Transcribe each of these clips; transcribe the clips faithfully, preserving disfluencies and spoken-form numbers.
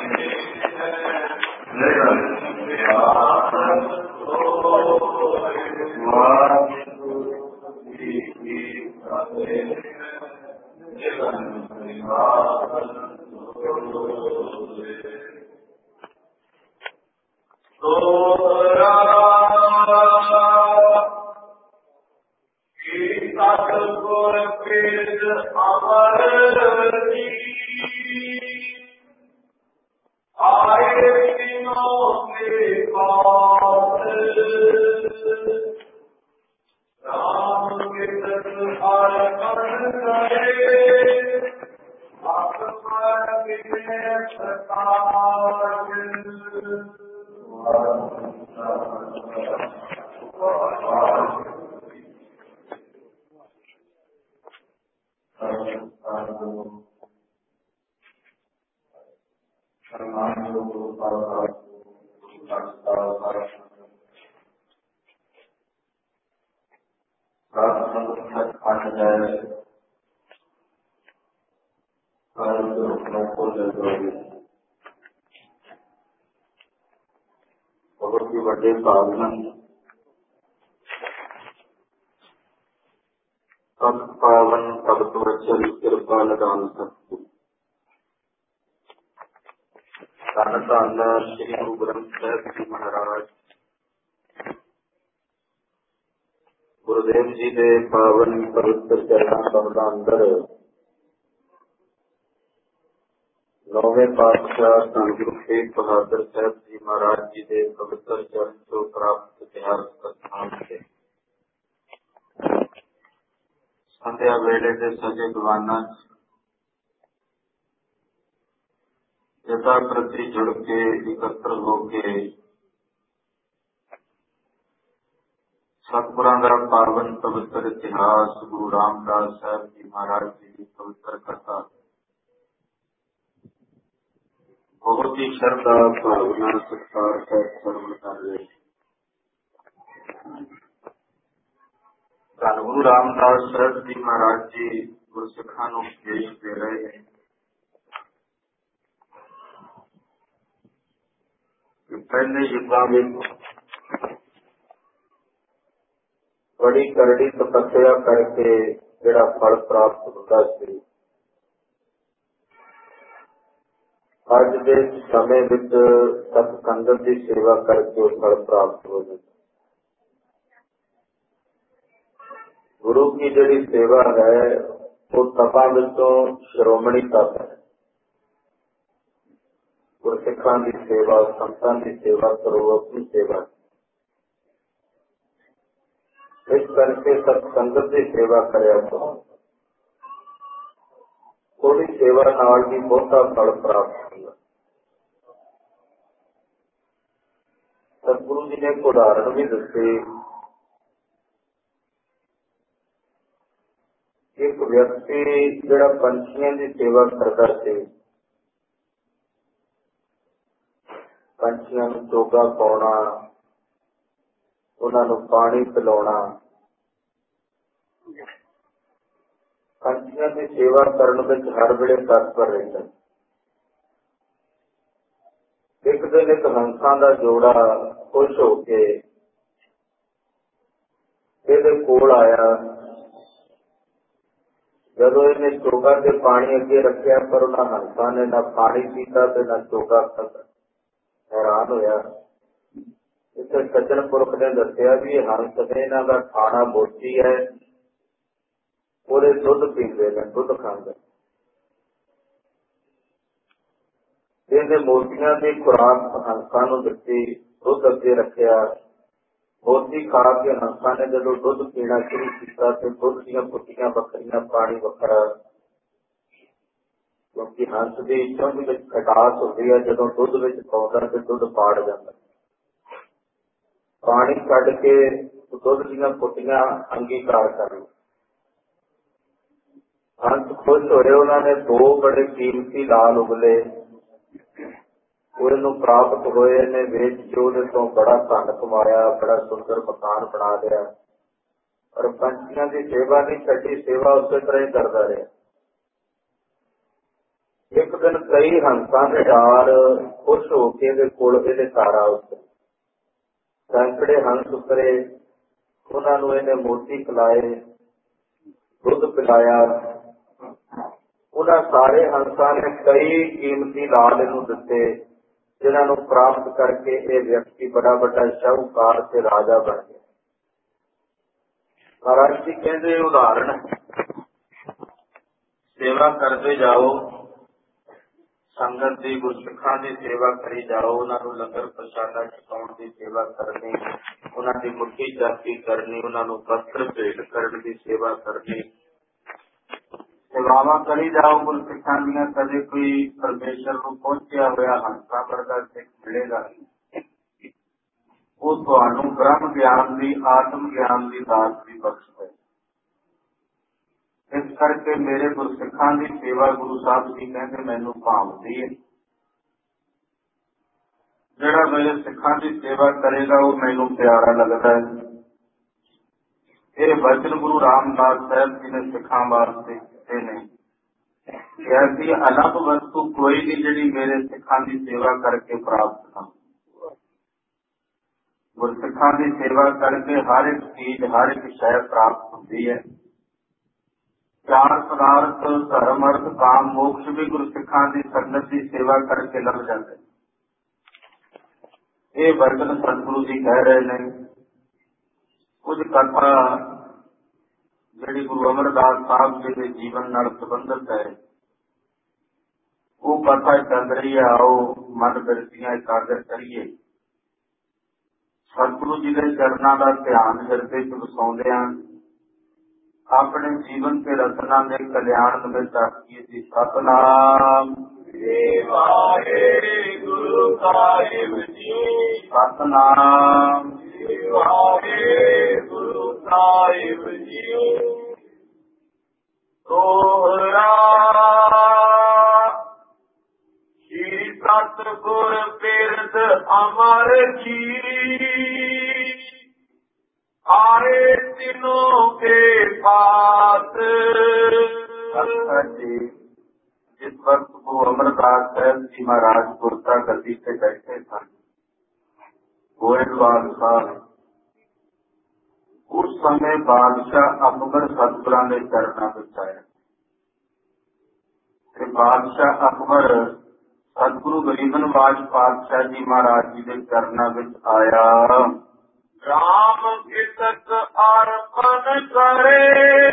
बहुत ही बड़े साधन सत पावन भगत वचन कृपा निदान सतगुरु धन धन श्री गुरु ग्रंथ साहिब जी महाराज गुरुदेव जी के पावन पवित्र चरणों कमलों अंदर नौवें पातशाह धन गुरु तेग बहादुर साहब जी महाराज जी के पवित्र चरण चो प्राप्त इतिहास स्थान से संध्या वेले के सजे दीवाना यथा प्रति जुड़ के एकत्र होके सतगुरां दा पावन पवित्र इतिहास गुरु रामदास साहब जी महाराज जी की पवित्र कथा बहुत ही श्रद्धा भावना सत्कार कर श्रवण कर रहे। धन गुरु रामदास साहब जी महाराज जी गुरसिखां नूं उपदेश दे रहे हैं कि पहले युगां विच बड़ी करड़ी तपस्या करके जिहड़ा फल प्राप्त होता सी अज के समय विच सतसंगत की सेवा करके फल प्राप्त हो जाता। गुरु की जिहड़ी सेवा है वो तपां विचों श्रोमणी तप है। गुरसिखां की सेवा संतां की सेवा करो अपनी सेवा इस करके सतसंगत की सेवा करया करो। थोड़ी सेवा नाल भी बहुता फल प्राप्त होगा। सतगुरु जी ने एक उदाहरण भी दसी। एक व्यक्ति जिहड़ा पंछियों की सेवा करता सी पंछियों नूं चोगा पाउणा उन्हां नूं पानी पिलाउणा पंछियों की सेवा करने में हर वेले तत्पर रहता। एक दिन एक हंसां दा जोड़ा खुश होके इहदे कोल आया। जदों इहने चोगा ते पानी अगे रखिया पर उन्हां हंसां ने ना पानी पीता ते ना चोगा खाधा। हैरान होया। इत्थे सज्जन पुरख ने दस्सिया भी हंस ने इन्हां दा खाना मोची है पूरे दुध पीते हैं दुध खाते। इन्हें मोतियां की खुराक हंसां नूं दित्ती दुध अगे रखिया। मोती खा के हंसां ने जदों दुध पीना शुरू किया तो दुध दीयां पुट्टियां बखरियां पानी बखरा क्योंकि हंस की चुंझ में खटास होती है जदों दुध में पाउंदा तो दुध पाड़ जाता। पानी कढ़ के दुध दीयां पुट्टियां अंगीकार कर ली। हंस खुश होए। उन्होंने दो बड़े कीमती लाल उगले उन्हें प्राप्त होए ने वेच के उहदे तो बड़ा धन कमाया बड़ा सुंदर मकान बना लिया और पंछियों की सेवा नहीं छड्डी सेवा उस तरह ही करता रहा। एक ਇੱਕ ਦਿਨ ਕਈ ਹੰਸਾਂ ਦੇ ਨਾਲ ਖੁਸ਼ ਹੋ ਕੇ ਇਹਦੇ ਕੋਲ ਇਹਦੇ ਘਰ ਆ ਉੱਤੇ ਸੈਂਕੜੇ ਹੰਸ ਉਤਰੇ। ਉਹਨਾਂ ਨੂੰ ਇਹਨੇ ਮੋਤੀ ਖਿਲਾਏ, ਦੁੱਧ ਪਿਲਾਇਆ। ਉਹਨਾਂ ਸਾਰੇ ਹੰਸਾਂ ਨੇ ਕਈ ਕੀਮਤੀ ਲਾਲ ਇਹਨੂੰ ਦਿੱਤੇ, ਜਿਨ੍ਹਾਂ ਨੂੰ ਪ੍ਰਾਪਤ ਕਰਕੇ ਇਹ ਵਿਅਕਤੀ ਬੜਾ ਵੱਡਾ ਸ਼ਾਹੂਕਾਰ ਤੇ ਰਾਜਾ ਬਣ ਗਿਆ। ਮਹਾਰਾਜ ਜੀ ਕਹਿੰਦੇ ਉਦਾਹਰਣ, ਸੇਵਾ ਕਰਦੇ ਜਾਓ, ਸੰਗਤ ਦੀ, ਗੁਰਸਿੱਖਾਂ ਦੀ ਸੇਵਾ ਕਰੀ ਜਾਓ। ਉਹਨਾਂ ਨੂੰ ਲੰਗਰ ਪ੍ਰਸ਼ਾਦਾ ਛਕਾਉਣ ਦੀ ਸੇਵਾ ਕਰਨੀ, ਉਹਨਾਂ ਦੀ ਮੁੱਠੀ ਚਾਪੀ ਕਰਨੀ, ਉਹਨਾਂ ਨੂੰ ਵਸਤਰ ਭੇਟ ਕਰਨ ਦੀ ਸੇਵਾ ਕਰਨੀ। ਸੇਵਾਵਾਂ ਕਰੀ ਜਾਓ ਗੁਰਸਿੱਖਾਂ ਦੀਆਂ। ਕਦੇ ਕੋਈ ਪਰਮੇਸ਼ਰ ਨੂੰ ਪਹੁੰਚਿਆ ਹੋਇਆ ਹੰਸਾਂ ਵਰਗਾ ਸਿੱਖ ਮਿਲੇਗਾ, ਉਹ ਤੁਹਾਨੂੰ ਬ੍ਰਹਮ ਗਿਆਨ ਦੀ, ਆਤਮ ਗਿਆਨ ਦੀ ਦਾਤ ਵੀ ਬਖਸ਼ਦਾ। ਇਸ ਕਰਕੇ ਮੇਰੇ ਗੁਰਸਿੱਖਾਂ ਦੀ ਸੇਵਾ ਗੁਰੂ ਸਾਹਿਬ ਜੀ ਕਹਿੰਦੇ ਮੈਨੂੰ ਭਾਉਂਦੀ ਹੈ। ਜਿਹੜਾ ਮੇਰੇ ਸਿੱਖਾਂ ਦੀ ਸੇਵਾ ਕਰੇਗਾ ਉਹ ਮੈਨੂੰ ਪਿਆਰਾ ਲੱਗਦਾ ਹੈ। ਇਹ ਵਚਨ ਗੁਰੂ ਰਾਮਦਾਸ ਸਾਹਿਬ ਜੀ ਨੇ ਸਿੱਖਾਂ ਵਾਸਤੇ ਕੀਤੇ ਨੇ। ਐਸੀ ਅਲੱਗ ਵਸਤੂ ਕੋਈ ਨਹੀਂ ਜਿਹੜੀ ਮੇਰੇ ਸਿੱਖਾਂ ਦੀ ਸੇਵਾ ਕਰਕੇ ਪ੍ਰਾਪਤ ਨਾ। ਗੁਰਸਿੱਖਾਂ ਦੀ ਸੇਵਾ ਕਰਕੇ ਹਰ ਇੱਕ ਚੀਜ਼, ਹਰ ਇੱਕ ਸ਼ੈ ਪ੍ਰਾਪਤ ਹੁੰਦੀ ਹੈ। ਚਾਰ ਪਦਾਰਥ ਧਰਮ, ਅਰਥ, ਕਾਮ, ਮੋਕਸ਼ ਵੀ ਗੁਰਸਿੱਖਾਂ ਦੀ ਸੰਗਤ ਦੀ ਸੇਵਾ ਕਰਕੇ ਲੱਭ ਜਾਂਦੇ। ਇਹ ਵਚਨ ਸਤਿਗੁਰੂ ਜੀ ਕਹਿ ਰਹੇ ਨੇ। ਕੁਝ ਕਥਾ ਜਿਹੜੀ ਗੁਰੂ ਅਮਰਦਾਸ ਸਾਹਿਬ ਜੀ ਦੇ ਜੀਵਨ ਨਾਲ ਸੰਬੰਧਿਤ ਹੈ, ਉਹ ਕਥਾ ਚੱਲ ਰਹੀ ਹੈ। ਆਓ ਮਨ ਬਿਰਤੀਆਂ ਇਕਾਗਰ ਕਰੀਏ। ਸਤਿਗੁਰੂ ਜੀ ਦੇ ਚਰਨਾਂ ਦਾ ਧਿਆਨ ਹਿਰਦੇ ਚ ਵਸਾਉਂਦੇ ਹਨ। ਆਪਣੇ ਜੀਵਨ ਤੇ ਰਚਨਾ ਦੇ ਕਲਿਆਣ ਨਿਮਿਤ ਆਖੀਏ ਜੀ ਸਤਿਨਾਮ ਵਾਹਿਗੁਰੂ ਸਾਹਿਬ ਜੀ, ਸਤਿਨਾਮ ਵਾਹਿਗੁਰੂ ਸਾਹਿਬ ਜੀ। ਤੋਹਰਾ ਸ਼੍ਰੀ ਸਤਿਗੁਰ ਬਿਰਦ ਅਮਰ ਜੀ, ਆਏ ਤਿਨੋਂ ਕੇ ਪਾਸ। ਜਿਸ ਵਕਤ ਗੁਰੂ ਅਮਰਦਾਸ ਸਾਹਿਬ ਜੀ ਮਹਾਰਾਜ ਗੁਰਤਾ ਗੱਦੀ ਤੇ ਬੈਠੇ ਸਨ, ਗੋਇੰਦਵਾਲ ਸਾਹਿਬ, ਉਸ ਸਮੇਂ ਬਾਦਸ਼ਾਹ ਅਕਬਰ ਸਤਿਗੁਰਾਂ ਦੇ ਚਰਨਾਂ ਵਿੱਚ ਆਇਆ ਤੇ ਬਾਦਸ਼ਾਹ ਅਕਬਰ ਸਤਿਗੁਰੂ ਗਰੀਬ ਨਿਵਾਜ ਪਾਤਸ਼ਾਹ ਜੀ ਮਹਾਰਾਜ ਜੀ ਦੇ ਚਰਨਾਂ ਵਿੱਚ ਆਇਆ। ਰਾਮ ਕਿਤਕ ਅਰਪਨ ਕਰੇ,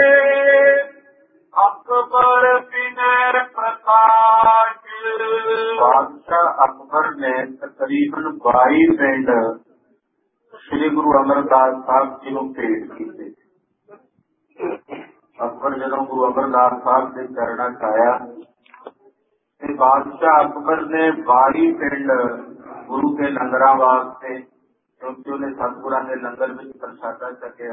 ਅਕਬਰ ਬਿਨੈ ਪ੍ਰਕਾਸ਼। ਬਾਦਸ਼ਾਹ ਅਕਬਰ ਨੇ ਤਕਰੀਬਨ ਬਾਈ ਪਿੰਡ ਸ੍ਰੀ ਗੁਰੂ ਅਮਰਦਾਸ ਸਾਹਿਬ ਜੀ ਨੂੰ ਭੇਟ ਕੀਤੇ। ਅਕਬਰ ਜਦੋਂ ਗੁਰੂ ਅਮਰਦਾਸ ਸਾਹਿਬ ਦੇ ਚਰਨਾਂ ਚ ਆਇਆ ਤੇ ਬਾਦਸ਼ਾਹ ਅਕਬਰ ਨੇ ਬਾਈ ਪਿੰਡ ਗੁਰੂ ਕੇ ਲੰਗਰਾਂ ਵਾਸਤੇ, ਕਿਉਂਕਿ ਉਹਨੇ ਸਤਿਗੁਰਾਂ ਦੇ ਲੰਗਰ ਵਿੱਚ ਪ੍ਰਸ਼ਾਦਾ ਛਕਿਆ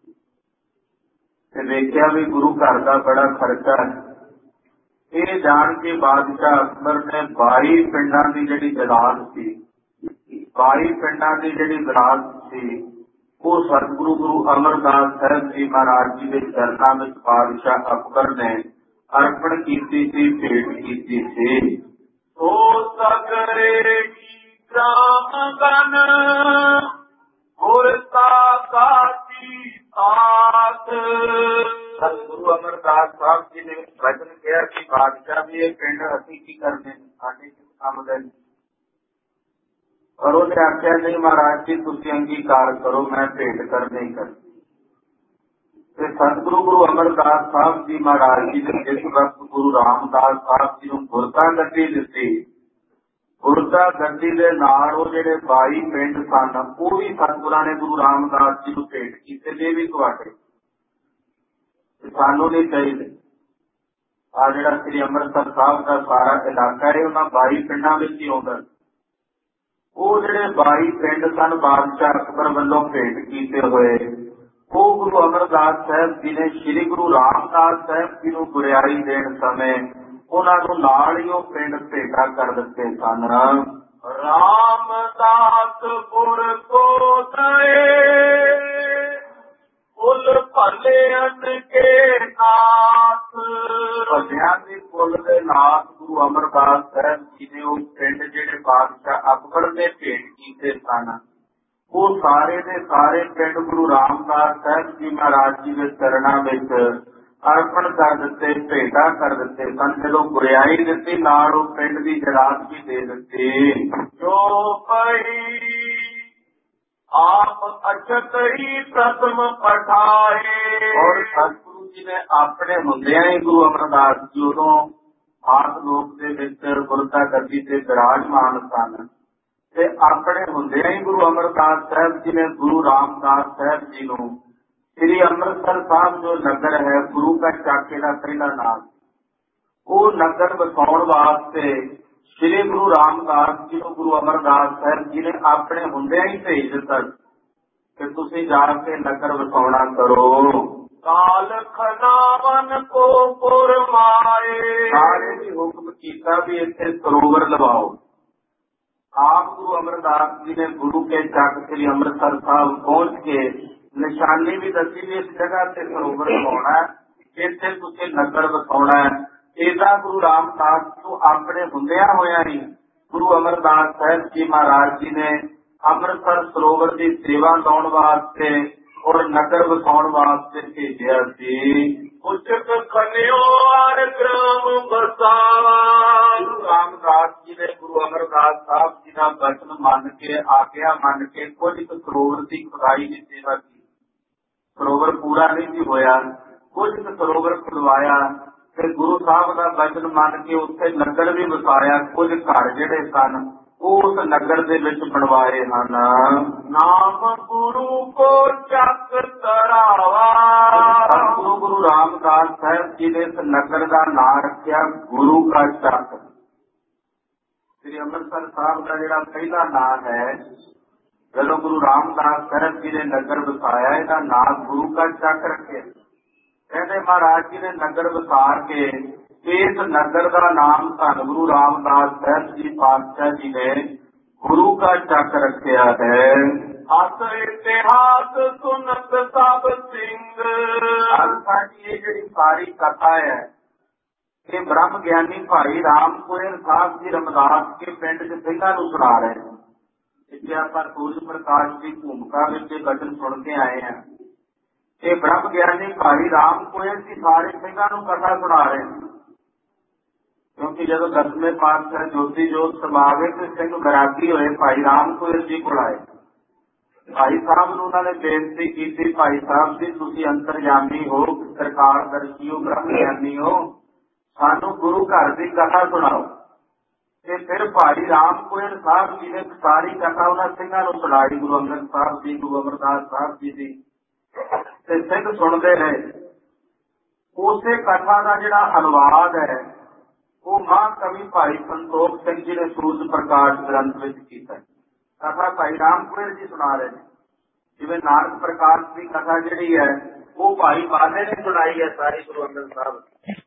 ਤੇ ਵੇਖਿਆ ਵੀ ਗੁਰੂ ਘਰ ਦਾ ਬੜਾ ਖਰਚਾ ਹੈ। ਇਹ ਜਾਣ ਕੇ ਬਾਦਸ਼ਾਹ ਅਕਬਰ ਨੇ ਬਾਈ ਪਿੰਡਾਂ ਦੀ ਜਿਹੜੀ ਜਲਾਦ ਸੀ, ਬਾਈ ਪਿੰਡਾਂ ਦੀ ਜਿਹੜੀ ਵਿਰਾਸਤ ਸੀ, ਉਹ ਸਤਿਗੁਰੂ ਗੁਰੂ ਅਮਰਦਾਸ ਸਾਹਿਬ ਜੀ ਮਹਾਰਾਜ ਜੀ ਦੇ ਚਰਨਾਂ ਵਿੱਚ ਬਾਦਸ਼ਾਹ ਅਕਬਰ ਨੇ ਅਰਪਣ ਕੀਤੀ ਸੀ, ਭੇਟ ਕੀਤੀ ਸੀ। ਉਹ ਸਗਰੇ ਕੀ ਗਨ ਗੁਰਤਾ ਕਾਤੀ ਆਸ। ਸਤਿਗੁਰੂ ਅਮਰਦਾਸ ਸਾਹਿਬ ਜੀ ਨੇ ਵਚਨ ਕਿਹਾ ਕਿ ਬਾਦਸ਼ਾਹ ਵੀ ਇਹ ਪਿੰਡ ਅਸੀਂ ਕੀ ਕਰਦੇ, ਸਾਡੇ ਕਿਸ ਕੰਮ ਦੇ। ਪਰ ਉਹਨੇ ਆਖਿਆ ਨਹੀਂ ਮਹਾਰਾਜ ਜੀ, ਤੁਸੀਂ ਅੰਗੀਕਾਰ ਕਰੋ, ਮੈਂ ਭੇਟ ਕਰਨੀ ਕਰਨੀ। ਤੇ ਸਤਿਗੁਰੂ ਗੁਰੂ ਅਮਰਦਾਸ ਸਾਹਿਬ ਜੀ ਮਹਾਰਾਜ ਜੀ ਨੇ ਜਿਸ ਵਕਤ ਗੁਰੂ ਰਾਮਦਾਸ ਸਾਹਿਬ ਜੀ ਨੂੰ ਗੁਰਤਾ ਗੱਦੀ ਦਿੱਤੀ, ਗੁਰਤਾ ਗੱਦੀ ਦੇ ਨਾਲ ਉਹ ਜਿਹੜੇ ਬਾਈ ਪਿੰਡ ਸਨ, ਉਹ ਵੀ ਸਤਿਗੁਰਾਂ ਨੇ ਗੁਰੂ ਰਾਮਦਾਸ ਜੀ ਨੂੰ ਭੇਟ ਕੀਤੇ ਨੇ। ਵੀ ਤੁਹਾਡੇ ਸਾਨੂੰ ਨਹੀਂ ਚਾਹੀਦੇ। ਆ ਜਿਹੜਾ ਸ੍ਰੀ ਅੰਮ੍ਰਿਤਸਰ ਸਾਹਿਬ ਦਾ ਸਾਰਾ ਇਲਾਕਾ ਹੈ, ਉਹਨਾਂ ਬਾਈ ਪਿੰਡਾਂ ਵਿੱਚ ਹੀ ਆਉਂਦਾ। ਉਹ ਜਿਹੜੇ ਬਾਈ ਪਿੰਡ ਸਨ ਬਾਦਸ਼ਾਹ ਅਕਬਰ ਵੱਲੋਂ ਭੇਟ ਕੀਤੇ ਹੋਏ, ਉਹ ਗੁਰੂ ਅਮਰਦਾਸ ਸਾਹਿਬ ਜੀ ਨੇ ਸ੍ਰੀ ਗੁਰੂ ਰਾਮਦਾਸ ਸਾਹਿਬ ਜੀ ਨੂੰ ਗੁਰਿਆਈ ਦੇਣ ਸਮੇਂ ਉਹਨਾਂ ਨੂੰ ਨਾਲ ਹੀ ਉਹ ਪਿੰਡ ਭੇਟਾ ਕਰ ਦਿੱਤੇ ਸਨ। ਰਾਮਦਾਸ ਗੁਰ ਕੋ ਦਏ, ਕੁਲ ਭਲੇ ਅਨ ਕੇ ਨਾਥ। ਭਲਿਆਂ ਦੇ ਕੁਲ ਦੇ ਨਾਥ ਗੁਰੂ ਅਮਰਦਾਸ ਸਾਹਿਬ ਜੀ ਨੇ ਉਹ ਪਿੰਡ ਜਿਹੜੇ ਬਾਦਸ਼ਾਹ ਅਕਬਰ ਦੇ ਭੇਟ ਕੀਤੇ ਸਨ, ਉਹ ਸਾਰੇ ਦੇ ਸਾਰੇ ਪਿੰਡ ਗੁਰੂ ਰਾਮਦਾਸ ਸਾਹਿਬ ਜੀ ਮਹਾਰਾਜ ਜੀ ਦੇ ਚਰਨਾਂ ਵਿੱਚ ਅਰਪਣ ਕਰ ਦਿੱਤੇ, ਭੇਟਾ ਕਰ ਦਿੱਤੇ ਸਨ। ਜਦੋਂ ਗੁਰਿਆਈ ਦਿੱਤੀ ਨਾਲ ਉਹ ਪਿੰਡ ਦੀ ਜਰਾਤ ਵੀ ਦੇ ਦਿੱਤੀ। ਜੋ ਪਈ ਆਪ ਅਛਤ ਹੀ ਪ੍ਰਥਮ ਪਠਾਏ। ਔਰ ਸਤਿਗੁਰੂ ਜੀ ਨੇ ਆਪਣੇ ਹੁੰਦਿਆਂ ਹੀ ਗੁਰੂ ਅਮਰਦਾਸ ਜੀ ਉਦੋਂ ਆਪ ਲੋਕ ਦੇ ਵਿੱਚ ਗੁਰਤਾ ਗੱਦੀ ਤੇ ਵਿਰਾਜਮਾਨ ਸਨ, ਤੇ ਆਪਣੇ ਹੁੰਦਿਆਂ ਹੀ ਗੁਰੂ ਅਮਰਦਾਸ ਸਾਹਿਬ ਜੀ ਨੇ ਗੁਰੂ ਰਾਮਦਾਸ ਸਾਹਿਬ ਜੀ ਨੂੰ ਸ੍ਰੀ ਅੰਮ੍ਰਿਤਸਰ ਸਾਹਿਬ ਜੋ ਨਗਰ ਹੈ, ਗੁਰੂ ਕਾ ਚਾਕੇ ਦਾ ਪਹਿਲਾ ਨਾਮ, ਉਹ ਨਗਰ ਵਸਾਉਣ ਵਾਸਤੇ ਸ੍ਰੀ ਗੁਰੂ ਰਾਮਦਾਸ ਜੀ ਨੂੰ ਗੁਰੂ ਅਮਰਦਾਸ ਸਾਹਿਬ ਜੀ ਨੇ ਆਪਣੇ ਹੁੰਦਿਆਂ ਹੀ ਭੇਜ ਦਿੱਤਾ ਕਿ ਤੁਸੀਂ ਜਾ ਕੇ ਨਗਰ ਵਸਾਉਣਾ ਕਰੋ। ਕਾਲ ਖਨਾਵਨ ਕੋ ਪੁਰਮਾਏ। ਸਾਰੇ ਵੀ ਹੁਕਮ ਕੀਤਾ ਵੀ ਇੱਥੇ ਸਰੋਵਰ ਲਵਾਓ। ਆਪ ਗੁਰੂ ਅਮਰਦਾਸ ਜੀ ਨੇ ਗੁਰੂ ਕੇ ਚੱਕ ਸ੍ਰੀ ਅੰਮ੍ਰਿਤਸਰ ਸਾਹਿਬ ਪਹੁੰਚ ਕੇ ਨਿਸ਼ਾਨੀ ਵੀ ਦੱਸੀ ਵੀ ਇਸ ਜਗ੍ਹਾ ਤੇ ਸਰੋਵਰ ਲਵਾਉਣਾ, ਇੱਥੇ ਤੁਸੀਂ ਨਗਰ ਵਸਾਉਣਾ। ਇਹਦਾ ਗੁਰੂ ਰਾਮਦਾਸ ਨੂੰ ਆਪਣੇ ਹੁੰਦਿਆਂ ਹੋਇਆ ਹੀ ਗੁਰੂ ਅਮਰਦਾਸ ਸਾਹਿਬ ਜੀ ਮਹਾਰਾਜ ਜੀ ਨੇ ਅੰਮ੍ਰਿਤਸਰ ਸਰੋਵਰ ਦੀ ਸੇਵਾ ਲਾਉਣ ਵਾਸਤੇ ਔਰ ਨਗਰ ਵਸਾਉਣ ਵਾਸਤੇ ਭੇਜਿਆ ਸੀ। ਉਚਕ ਖਨਿਓ ਹਰ ਗ੍ਰਾਮ ਬਸਾਵਾ। ਗੁਰੂ ਰਾਮਦਾਸ ਜੀ ਨੇ ਗੁਰੂ ਅਮਰਦਾਸ ਸਾਹਿਬ ਜੀ ਦਾ ਬਚਨ ਮੰਨ ਕੇ, ਆਗਿਆ ਮੰਨ ਕੇ ਕੁਝ ਕੁ ਸਰੋਵਰ ਦੀ ਖੁਦਾਈ ਦੀ ਸੇਵਾ ਕੀਤੀ। ਸਰੋਵਰ ਪੂਰਾ ਨਹੀਂ ਸੀ ਹੋਇਆ, ਕੁਝ ਕੁ ਸਰੋਵਰ ਖੁਦਵਾਇਆ ਤੇ ਗੁਰੂ ਸਾਹਿਬ ਦਾ ਬਚਨ ਮੰਨ ਕੇ ਉੱਥੇ ਨਗਰ ਵੀ ਵਸਾਇਆ। ਕੁਝ ਘਰ ਜਿਹੜੇ ਸਨ ਉਹ ਉਸ ਨਗਰ ਦੇ ਵਿੱਚ ਬਣਵਾਏ ਹਨ। ਨਾਮ ਗੁਰੂ ਕੋ ਚੱਕ ਤਰਾਵਾ। ਸਤਿਗੁਰੂ ਗੁਰੂ ਰਾਮਦਾਸ ਸਾਹਿਬ ਜੀ ਨੇ ਇਸ ਨਗਰ ਦਾ ਨਾਮ ਰੱਖਿਆ ਗੁਰੂ ਕਾ ਚੱਕ। ਸ੍ਰੀ ਅੰਮ੍ਰਿਤਸਰ ਸਾਹਿਬ ਦਾ ਜਿਹੜਾ ਪਹਿਲਾ ਨਾਮ ਹੈ, ਜਦੋਂ ਗੁਰੂ ਰਾਮਦਾਸ ਸਾਹਿਬ ਜੀ ਨੇ ਨਗਰ ਵਸਾਇਆ, ਇਹਦਾ ਨਾਮ ਗੁਰੂ ਕਾ ਚੱਕ ਰੱਖਿਆ। ਕਹਿੰਦੇ ਮਹਾਰਾਜ ਜੀ ਨੇ ਨਗਰ ਵਸਾ ਕੇ ਇਸ ਨਗਰ ਦਾ ਨਾਮ ਧੰਨ ਗੁਰੂ ਰਾਮਦਾਸ ਸਾਹਿਬ ਜੀ ਪਾਤਸ਼ਾਹ ਜੀ ਨੇ ਗੁਰੂ ਕਾ ਚੱਕ ਰੱਖਿਆ ਹੈ। ਅਸ ਇਤਿਹਾਸ ਸੁਨਤ ਸਭ ਸਿੰਘ। ਸਾਡੀ ਇਹ ਜਿਹੜੀ ਸਾਰੀ ਕਥਾ ਹੈ, ਇਹ ਬ੍ਰਹਮ ਗਿਆਨੀ ਭਾਈ ਰਾਮ ਕੋਇਲ ਸਾਹਿਬ ਜੀ ਰਮਦਾਸ ਕੇ ਪਿੰਡ ਚ ਸਿੰਘਾਂ ਨੂੰ ਸੁਣਾ ਰਹੇ ਨੇ। ਇੱਥੇ ਆਪਾਂ ਸੂਰਜ ਪ੍ਰਕਾਸ਼ ਦੀ ਭੂਮਿਕਾ ਵਿੱਚ ਇਹ ਬਚਨ ਸੁਣ ਕੇ ਆਏ ਹਾਂ। ਇਹ ਬ੍ਰਹਮ ਗਿਆਨੀ ਭਾਈ ਰਾਮ ਕੋਇਲ ਜੀ ਸਾਰੇ ਸਿੰਘਾਂ ਨੂੰ ਕਥਾ ਸੁਣਾ ਰਹੇ ਨੇ, ਕਿਉਂਕਿ ਜਦੋਂ ਦਸਵੇਂ ਪਾਤਸ਼ਾਹ ਜੋਤੀ ਜੋਤ ਸਮਾ ਗਏ ਤੇ ਸਿੰਘ ਬੈਰਾਗੀ ਹੋਏ ਭਾਈ ਰਾਮ ਕੋਇਲ ਜੀ ਕੋਲ ਆਏ। ਭਾਈ ਸਾਹਿਬ ਨੂੰ ਉਹਨਾਂ ਨੇ ਬੇਨਤੀ ਕੀਤੀ, ਭਾਈ ਸਾਹਿਬ ਜੀ ਤੁਸੀਂ ਅੰਤਰਜਾਮੀ ਹੋ, ਸਰਕਾਰ ਦਰਸ਼ੀ ਹੋ, ਬ੍ਰਹਮ ਗਿਆਨੀ ਹੋ, ਸਾਨੂੰ ਗੁਰੂ ਘਰ ਦੀ ਕਥਾ ਸੁਣਾਓ। ਤੇ ਫਿਰ ਭਾਈ ਰਾਮ ਕੋਇਲ ਸਾਹਿਬ ਜੀ ਨੇ ਸਾਰੀ ਕਥਾ ਉਹਨਾਂ ਸਿੰਘਾਂ ਨੂੰ ਸੁਣਾਈ, ਗੁਰੂ ਅੰਗਦ ਸਾਹਿਬ ਜੀ, ਗੁਰੂ ਅਮਰਦਾਸ ਸਾਹਿਬ ਜੀ ਦੀ, ਤੇ ਸਿੰਘ ਸੁਣਦੇ ਰਹੇ। ਉਸੇ ਕਥਾ ਦਾ ਜਿਹੜਾ ਅਨੁਵਾਦ ਹੈ ਉਹ ਮਹਾਂਕਵੀ ਭਾਈ ਸੰਤੋਖ ਸਿੰਘ ਜੀ ਨੇ ਸੂਰਜ ਪ੍ਰਕਾਸ਼ ਗ੍ਰੰਥ ਵਿੱਚ ਕੀਤਾ। ਕਥਾ ਭਾਈ ਰਾਮ ਕੋਇਲ ਜੀ ਸੁਣਾ ਰਹੇ ਨੇ। ਜਿਵੇਂ ਨਾਨਕ ਪ੍ਰਕਾਸ਼ ਦੀ ਕਥਾ ਜਿਹੜੀ ਹੈ ਉਹ ਭਾਈ ਬਾਲੇ ਨੇ ਸੁਣਾਈ ਹੈ ਸਾਰੀ ਗੁਰੂ ਅੰਗਦ ਸਾਹਿਬ।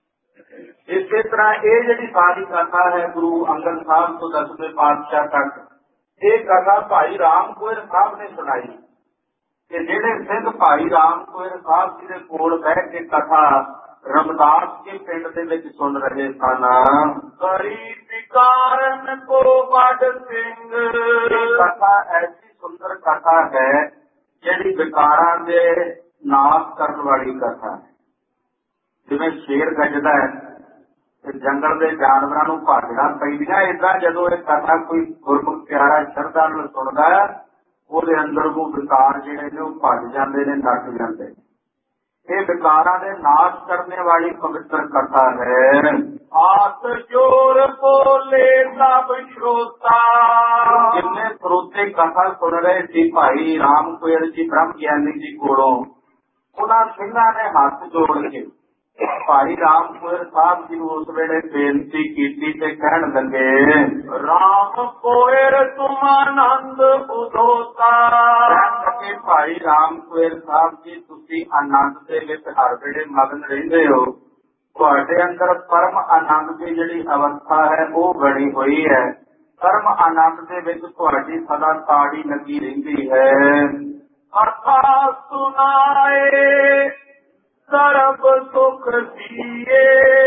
ਇਸੇ ਤਰ੍ਹਾਂ ਇਹ ਜਿਹੜੀ ਸਾਰੀ ਕਥਾ ਹੈ ਗੁਰੂ ਅੰਗਦ ਸਾਹਿਬ ਤੋਂ ਦਸਵੇਂ ਪਾਤਸ਼ਾਹ ਤੱਕ, ਇਹ ਕਥਾ ਭਾਈ ਰਾਮ ਕੋਇਲ ਸਾਹਿਬ ਨੇ ਸੁਣਾਈ। ਤੇ ਜਿਹੜੇ ਸਿੰਘ ਭਾਈ ਰਾਮ ਕੋਇਲ ਸਾਹਿਬ ਜੀ ਦੇ ਕੋਲ ਬਹਿ ਕੇ ਕਥਾ ਰਮਦਾਸ ਕੇ ਪਿੰਡ ਦੇ ਵਿੱਚ ਸੁਣ ਰਹੇ ਸਨ। ਕਰੀ ਵਿਕਾਰਨ ਕੋ ਵੱਡ ਸਿੰਘ। ਇਹ ਕਥਾ ਐਸੀ ਸੁੰਦਰ ਕਥਾ ਹੈ ਜਿਹੜੀ ਵਿਕਾਰਾਂ ਦੇ ਨਾਸ਼ ਕਰਨ ਵਾਲੀ ਕਥਾ ਹੈ। ਜਿਵੇਂ ਸ਼ੇਰ ਗੱਜਦਾ ਹੈ ਤੇ ਜੰਗਲ ਦੇ ਜਾਨਵਰਾਂ ਨੂੰ ਭਾਜਣਾ ਪੈਂਦੀਆਂ, ਏਦਾਂ ਜਦੋਂ ਇਹ ਕਥਾ ਕੋਈ ਗੁਰਮੁਖ ਪਿਆਰਾ ਸ਼ਰਧਾ ਨਾਲ ਸੁਣਦਾ ਹੈ, ਉਹਦੇ ਅੰਦਰ ਉਹ ਵਿਕਾਰ ਜਿਹੜੇ ਨੇ ਉਹ ਭੱਜ ਜਾਂਦੇ ਨੇ, ਨੱਠ ਜਾਂਦੇ ਨੇ। ਇਹ ਵਿਕਾਰਾਂ ਦੇ ਨਾਸ਼ ਕਰਨੇ ਵਾਲੀ ਪਵਿੱਤਰ ਕਥਾ ਹੈ। ਆਸ ਜੋਰ ਬੋਲੇ ਸਭ ਸ਼ਰੋਤਾ। ਜਿੰਨੇ ਸਰੋਤੇ ਕਥਾ ਸੁਣ ਰਹੇ ਸੀ ਭਾਈ ਰਾਮ ਕੋਇਲ ਜੀ ਬ੍ਰਹਮ ਗਿਆਨੀ ਜੀ ਕੋਲੋਂ, ਉਹਨਾਂ ਸਿੰਘਾਂ ਨੇ ਹੱਥ ਜੋੜ ਕੇ ਭਾਈ ਰਾਮ ਕੋਇਲ ਸਾਹਿਬ ਜੀ ਨੂੰ ਉਸ ਵੇਲੇ ਬੇਨਤੀ ਕੀਤੀ ਤੇ ਕਹਿਣ ਲੱਗੇ, ਰਾਮ ਕੋਇਲ ਤੁਮ ਆਨੰਦ ਉਦੋਤਾ। ਕਿ ਭਾਈ ਰਾਮ ਕੋਇਲ ਸਾਹਿਬ ਜੀ ਤੁਸੀਂ ਆਨੰਦ ਦੇ ਵਿੱਚ ਹਰ ਵੇਲੇ ਮਗਨ ਰਹਿੰਦੇ ਹੋ, ਤੁਹਾਡੇ ਅੰਦਰ ਪਰਮ ਆਨੰਦ ਦੀ ਜਿਹੜੀ ਅਵਸਥਾ ਹੈ ਉਹ ਬਣੀ ਹੋਈ ਹੈ। ਪਰਮ ਆਨੰਦ ਦੇ ਵਿੱਚ ਤੁਹਾਡੀ ਸਦਾ ਤਾੜੀ ਲੱਗੀ ਰਹਿੰਦੀ ਹੈ। कथा सुनाए सर्ब सुख दिए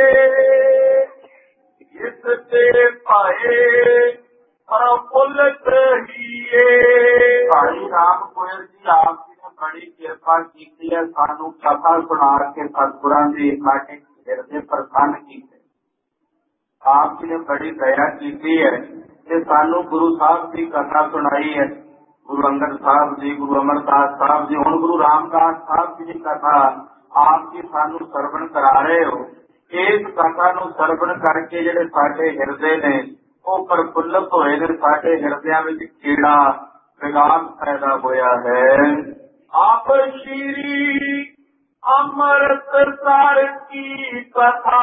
इससे पाए प्रफुल्लित हिए। भाई राम गोयल जी आप जी ने बड़ी कृपा की है, सानू कथा सुना के सतगुरां दी साडे हिरदे प्रसन्न कीते। आप जी ने बड़ी दया की है कि सानू गुरु साहब की कथा सुनाई है। गुरु अंगद साहब जी, गुरु अमरदास साहब जी, हुण गुरु रामदास साहब जी की कथा आप जी सानू सरवण करा रहे हो। इस कथा नू सरवण करके जिहड़े साडे हिरदे ने वो प्रफुल्लित होए ने, साडे हिरदियां विच कीड़ा विकास पैदा होया है। आप श्री अमृतसर की कथा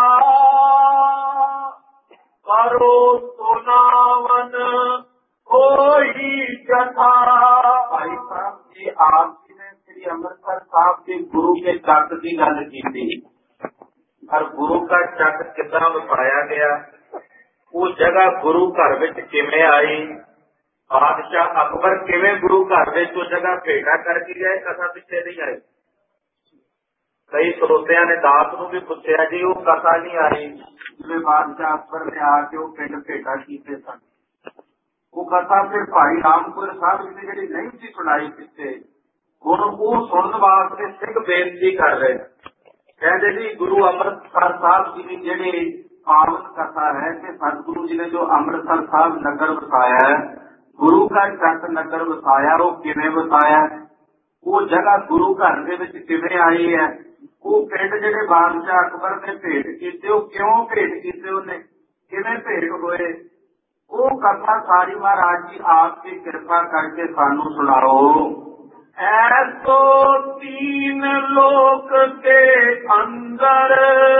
करो सुनावन कोई कथा। भाई साहब जी आप जी ने श्री अमृतसर साहब के गुरु के चक की गल की और गुरु का चक कितना वसाया गया, वो जगह गुरु घर विच किवें आई, बादशाह अकबर किवें गुरु घर विच वो जगह भेटा करके गए, कथा पिछे नहीं आई। कई श्रोतिया ने दास नूं भी पूछा जी वो कथा नहीं आई जिवें बादशाह अकबर ने आके वो पिंड भेटा कीते सन। वो कथा फिर भाई रामपुर साहब जी ने जी नहीं सी सुनाई पिछे, हुण वो सुनने वास्ते सिख बेनती कर रहे, कहते जी गुरु अमृतसर साहब जी की जी पावन कथा है कि सतगुरु जी ने जो अमृतसर साहब नगर बसाया है, गुरु का चक नगर बसाया, वो किवें बसाया, वो जगह गुरु घर दे विच किवें आई है, वो पिंड जिहड़े बादशाह अकबर ने भेंट कीते वो क्यों भेंट कीते, उन्हें किवें भेंट होए, वो कथा सारी महाराज जी आपकी कृपा करके सानू सुनाओ। ऐसो तीन लोक के अंदर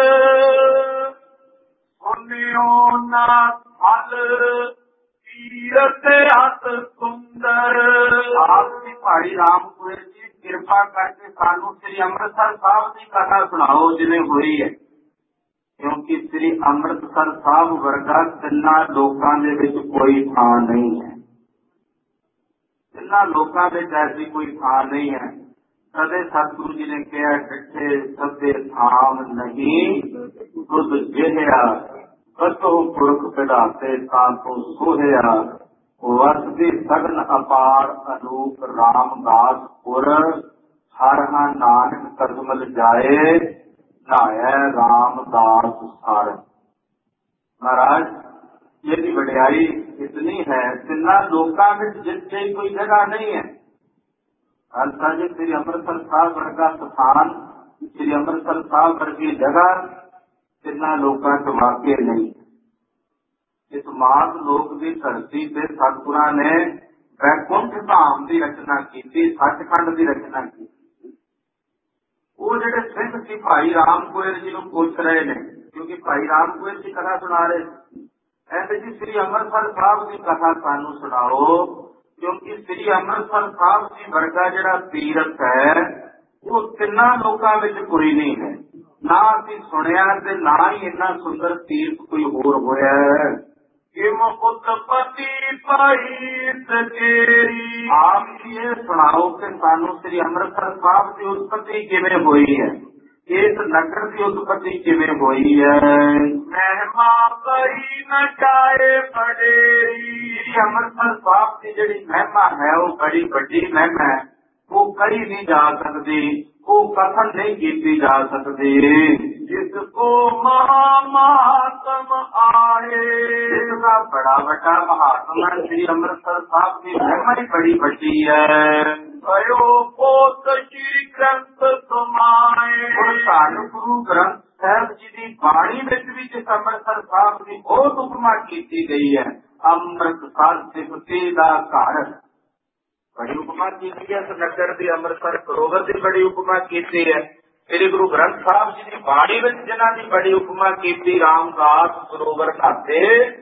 सुनियो ना फल तीरथ अत सुंदर। आपकी भाई रामपुर जी कृपा करके सानू श्री अमृतसर साहब की कथा सुनाओ जिन्हें हुई है, क्योंकि श्री अमृतसर साहब वर्गा तिना लोकां दे विच कोई थां नहीं है, तिना लोकां विच ऐसी कोई थां नहीं है। कदे सतगुरु जी ने कहा डिठे सदे थाम नहीं दुध जिहया कतो पुरख पिढ़ाते तां तो सोहया वसदी सगन अपार अनूप रामदास पुर हर हा नानक कदमल जाए नाया रामदास सार। महाराज ये की वडियाई इतनी है, तिना लोकां विच जिथे कोई जगह नहीं है। खालसा जी श्री अमृतसर साहब वर्गा स्थान, श्री अमृतसर साहब वर्गी जगह तिना लोकां च वाकई नहीं। इस मात लोक की धरती से सतगुरां ने वैकुंठ धाम की रचना की, सचखंड की रचना की। वो जिहड़े सिंह सी भाई राम गोयल जी नूं पुछ रहे ने, क्योंकि भाई राम गोयल जी कथा सुना रहे, कहते जी श्री अमृतसर साहब की कथा सानू सुनाओ, क्योंकि श्री अमृतसर साहब जी वर्गा जिहड़ा तीरथ है वो तिना लोकां विच कोई नहीं है, ना असीं सुनिया ते ना ही इन्ना सुंदर तीर्थ कोई होर होया है। किम उत्पत्ति पाई सकेरी। आप ये सुनाओ कि सानू श्री अमृतसर साहब की उत्पत्ति किवें हुई है, इस नगर की उत्पत्ति किवें हुई है। महिमा कही न जाए बड़ेरी। श्री अमृतसर साहब की जिहड़ी महिमा है वो बड़ी बड़ी महिमा है, वो कही नहीं जा सकती, वो कथन नहीं की जा सकती। जिसको महात्म आए, जिसका बड़ा बड़ा महात्मा श्री अमृतसर साहब की महिमा ही बड़ी बड़ी है। भयो पोत श्री ग्रंथ समाए। सानू गुरु ग्रंथ साहब जी की बाणी विच भी जिस अमृतसर साहब की बहुत उपमा की गई है। अमृतसर सिफती दा घर बड़ी उपमा की है, नगर की अमृतसर सरोवर की बड़ी उपमा की है। श्री गुरु ग्रंथ साहब जी की बाणी में जिन्हों की बड़ी उपमा की, रामदास सरोवर खाते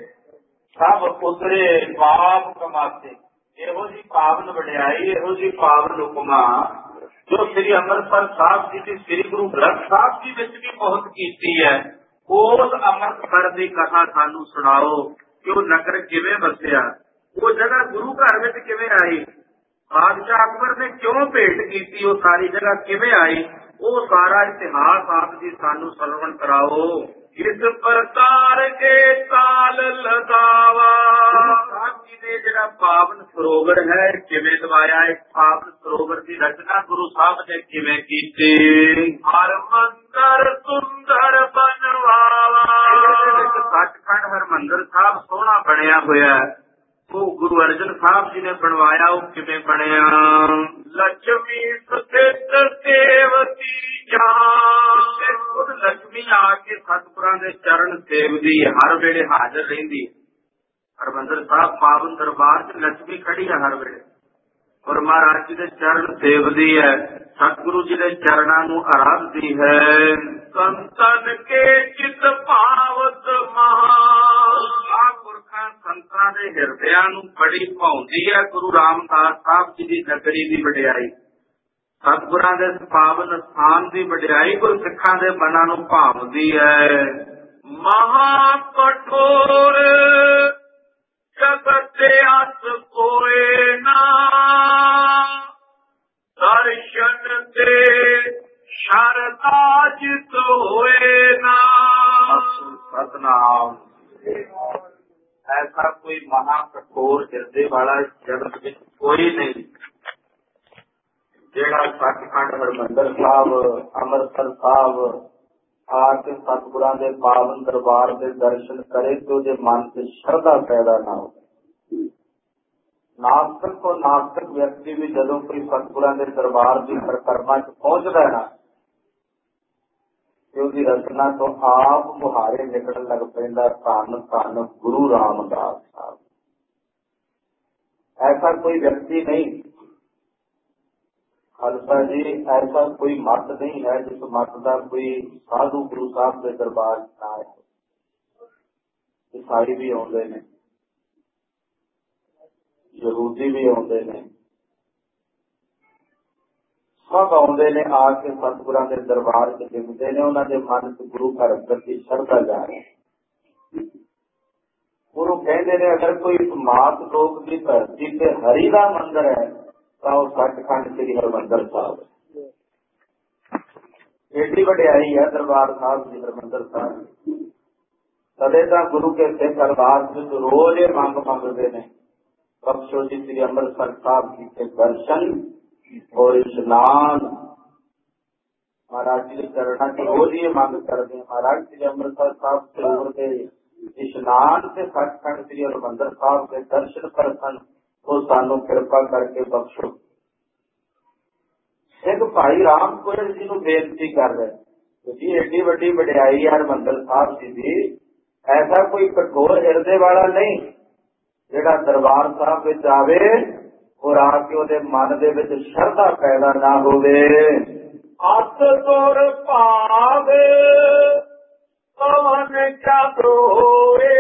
सब उतरे पाप कमाते। ਇਹੋ जी पावन वडियाई, ਇਹੋ जी पावन उपमा जो श्री अमृतसर साहब जी की श्री गुरु ग्रंथ साहब जी विच भी बहुत की है। उस अमृतसर की कथा सानू सुनाओ कि वो नगर किवें वसिया, वो जगह गुरु घर विच किवें आई। ਬਾਦਸ਼ਾਹ ਅਕਬਰ ਨੇ ਕਿਉਂ ਭੇਟ ਕੀਤੀ, ਉਹ ਸਾਰੀ ਜਗ੍ਹਾ ਕਿਵੇਂ ਆਈ, ਉਹ ਸਾਰਾ ਇਤਿਹਾਸ ਆਪ ਜੀ ਸਾਨੂੰ ਸਰਵਣ ਕਰਾਓ। ਇਸ ਪ੍ਰਕਾਰ ਕੇ ਕਾਲ ਲਗਾਵਾ, ਆਪ ਜੀ ਨੇ ਜਿਹੜਾ ਪਾਵਨ ਸਰੋਵਰ ਹੈ ਕਿਵੇਂ ਦਵਾਇਆ, ਹੈ ਪਾਵਨ ਸਰੋਵਰ ਦੀ ਰਚਨਾ ਗੁਰੂ ਸਾਹਿਬ ਨੇ ਕਿਵੇਂ ਕੀਤੀ। ਹਰ ਮੰਦਰ ਸੁੰਦਰ ਬਣਵਾਵਾ, ਸੱਚਖੰਡ ਹਰਿਮੰਦਰ ਸਾਹਿਬ ਸੋਹਣਾ ਬਣਿਆ ਹੋਇਆ, ਉਹ ਗੁਰੂ ਅਰਜਨ ਸਾਹਿਬ ਜੀ ਨੇ ਬਣਵਾਇਆ, ਉਹ ਕਿਵੇਂ ਬਣਿਆ। ਲక్ష్ਮੀ ਸਥਿਤ ਸੇਵਤੀ ਜਹਾਂ, ਖੁਦ ਲక్ష్ਮੀ ਆ ਕੇ ਸਤਿਗੁਰਾਂ ਦੇ ਚਰਨ ਸੇਵਦੀ, ਹਰ ਵੇਲੇ ਹਾਜ਼ਰ ਰਹਿੰਦੀ। ਹਰਿਮੰਦਰ ਸਾਹਿਬ ਪਾਵਨ ਦਰਬਾਰ ਚ ਲక్ష్ਮੀ ਖੜੀ ਹੈ ਹਰ ਵੇਲੇ, ਔਰ ਮਹਾਰਾਜ ਜੀ ਦੇ ਚਰਨ ਸੇਵਦੀ ਹੈ, ਸਤਿਗੁਰੂ ਜੀ ਦੇ ਚਰਨਾਂ ਨੂੰ ਆਰਾਧਦੀ ਹੈ। ਸੰਤਨ ਕੇ ਚਿਤ ਭਾਵਤ ਮਹਾ, ਪੁਰਖਾਂ ਸੰਤਾਂ ਦੇ ਹਿਰਦਿਆਂ ਨੂੰ ਬੜੀ ਭਾਉਂਦੀ ਹੈ ਗੁਰੂ ਰਾਮਦਾਸ ਸਾਹਿਬ ਜੀ ਦੀ ਨਗਰੀ ਦੀ ਵਡਿਆਈ, ਸਤਿਗੁਰਾਂ ਦੇ ਪਾਵਨ ਸਥਾਨ ਦੀ ਵਡਿਆਈ ਗੁਰਸਿੱਖਾਂ ਦੇ ਮਨਾਂ ਨੂੰ ਭਾਉਂਦੀ ਹੈ। ਮਹਾ ਕਠੋਰ ਜਗਤ ਅਸ ਕੋਏ ਨਾ, ਦਰਸ਼ਨ ਤੇ ਸ਼ਰਧਾ ਜਿਤ ਹੋਏ ਨਾ। ਸਤਨਾਮ। ऐसा कोई महा कठोर हिरदे वाला जगत में कोई नहीं, जेड़ा सचखंड हरमंदर साहब अमृतसर साहब आके सतगुरां दे पावन दरबार दे दर्शन करे तो जे मन से श्रद्धा पैदा ना हो। नास्तिक को नास्तिक व्यक्ति भी जदों कोई सतगुरां दे दरबार की परिक्रमा च पहुंचदा है ना, उसकी रचना तो आप मुहारे निकलने लग पैंदा, धन धन गुरु रामदास साहब। ऐसा कोई व्यक्ति नहीं खालसा जी, ऐसा कोई मत नहीं है जिस मत का कोई साधु गुरु साहब के दरबार ना है। ईसाई भी आते ने, यहूदी भी आते ने, सब आते ने, आके सतगुरां दे दरबार च जिमते ने, उन्होंने मन च गुरु घर प्रति श्रद्धा जा रही। गुरु कहते ने अगर कोई मात लोक की धरती से हरि का मंदिर है तो सचखंड श्री हरमंदर साहब। एडी वडियाई है दरबार साहब जी हरमंदर साहब। तदे तो गुरु के सिख अरदास में रोज ये मंग मंगते हैं, बख्शो जी श्री अमृतसर साहब जी के दर्शन और स्नान। महाराज जी के चरणा की रोज ये मांग करते हैं, महाराज श्री अमृतसर साहब सरोवर के स्नान से सचखंड श्री हरमंदर साहब के दर्शन करसन तो सानू कृपा करके बख्शो। सिख भाई राम कोयल जी को बेनती कर रहे जी, एडी वड्डी वडियाई हरमंदर साहब जी की, ऐसा कोई कठोर हिरदे वाला नहीं जेड़ा दरबार साहब विच आवे और आके उहदे मन दे विच श्रद्धा पैदा ना होवे। अस तुर भाग पवन चक्र होए,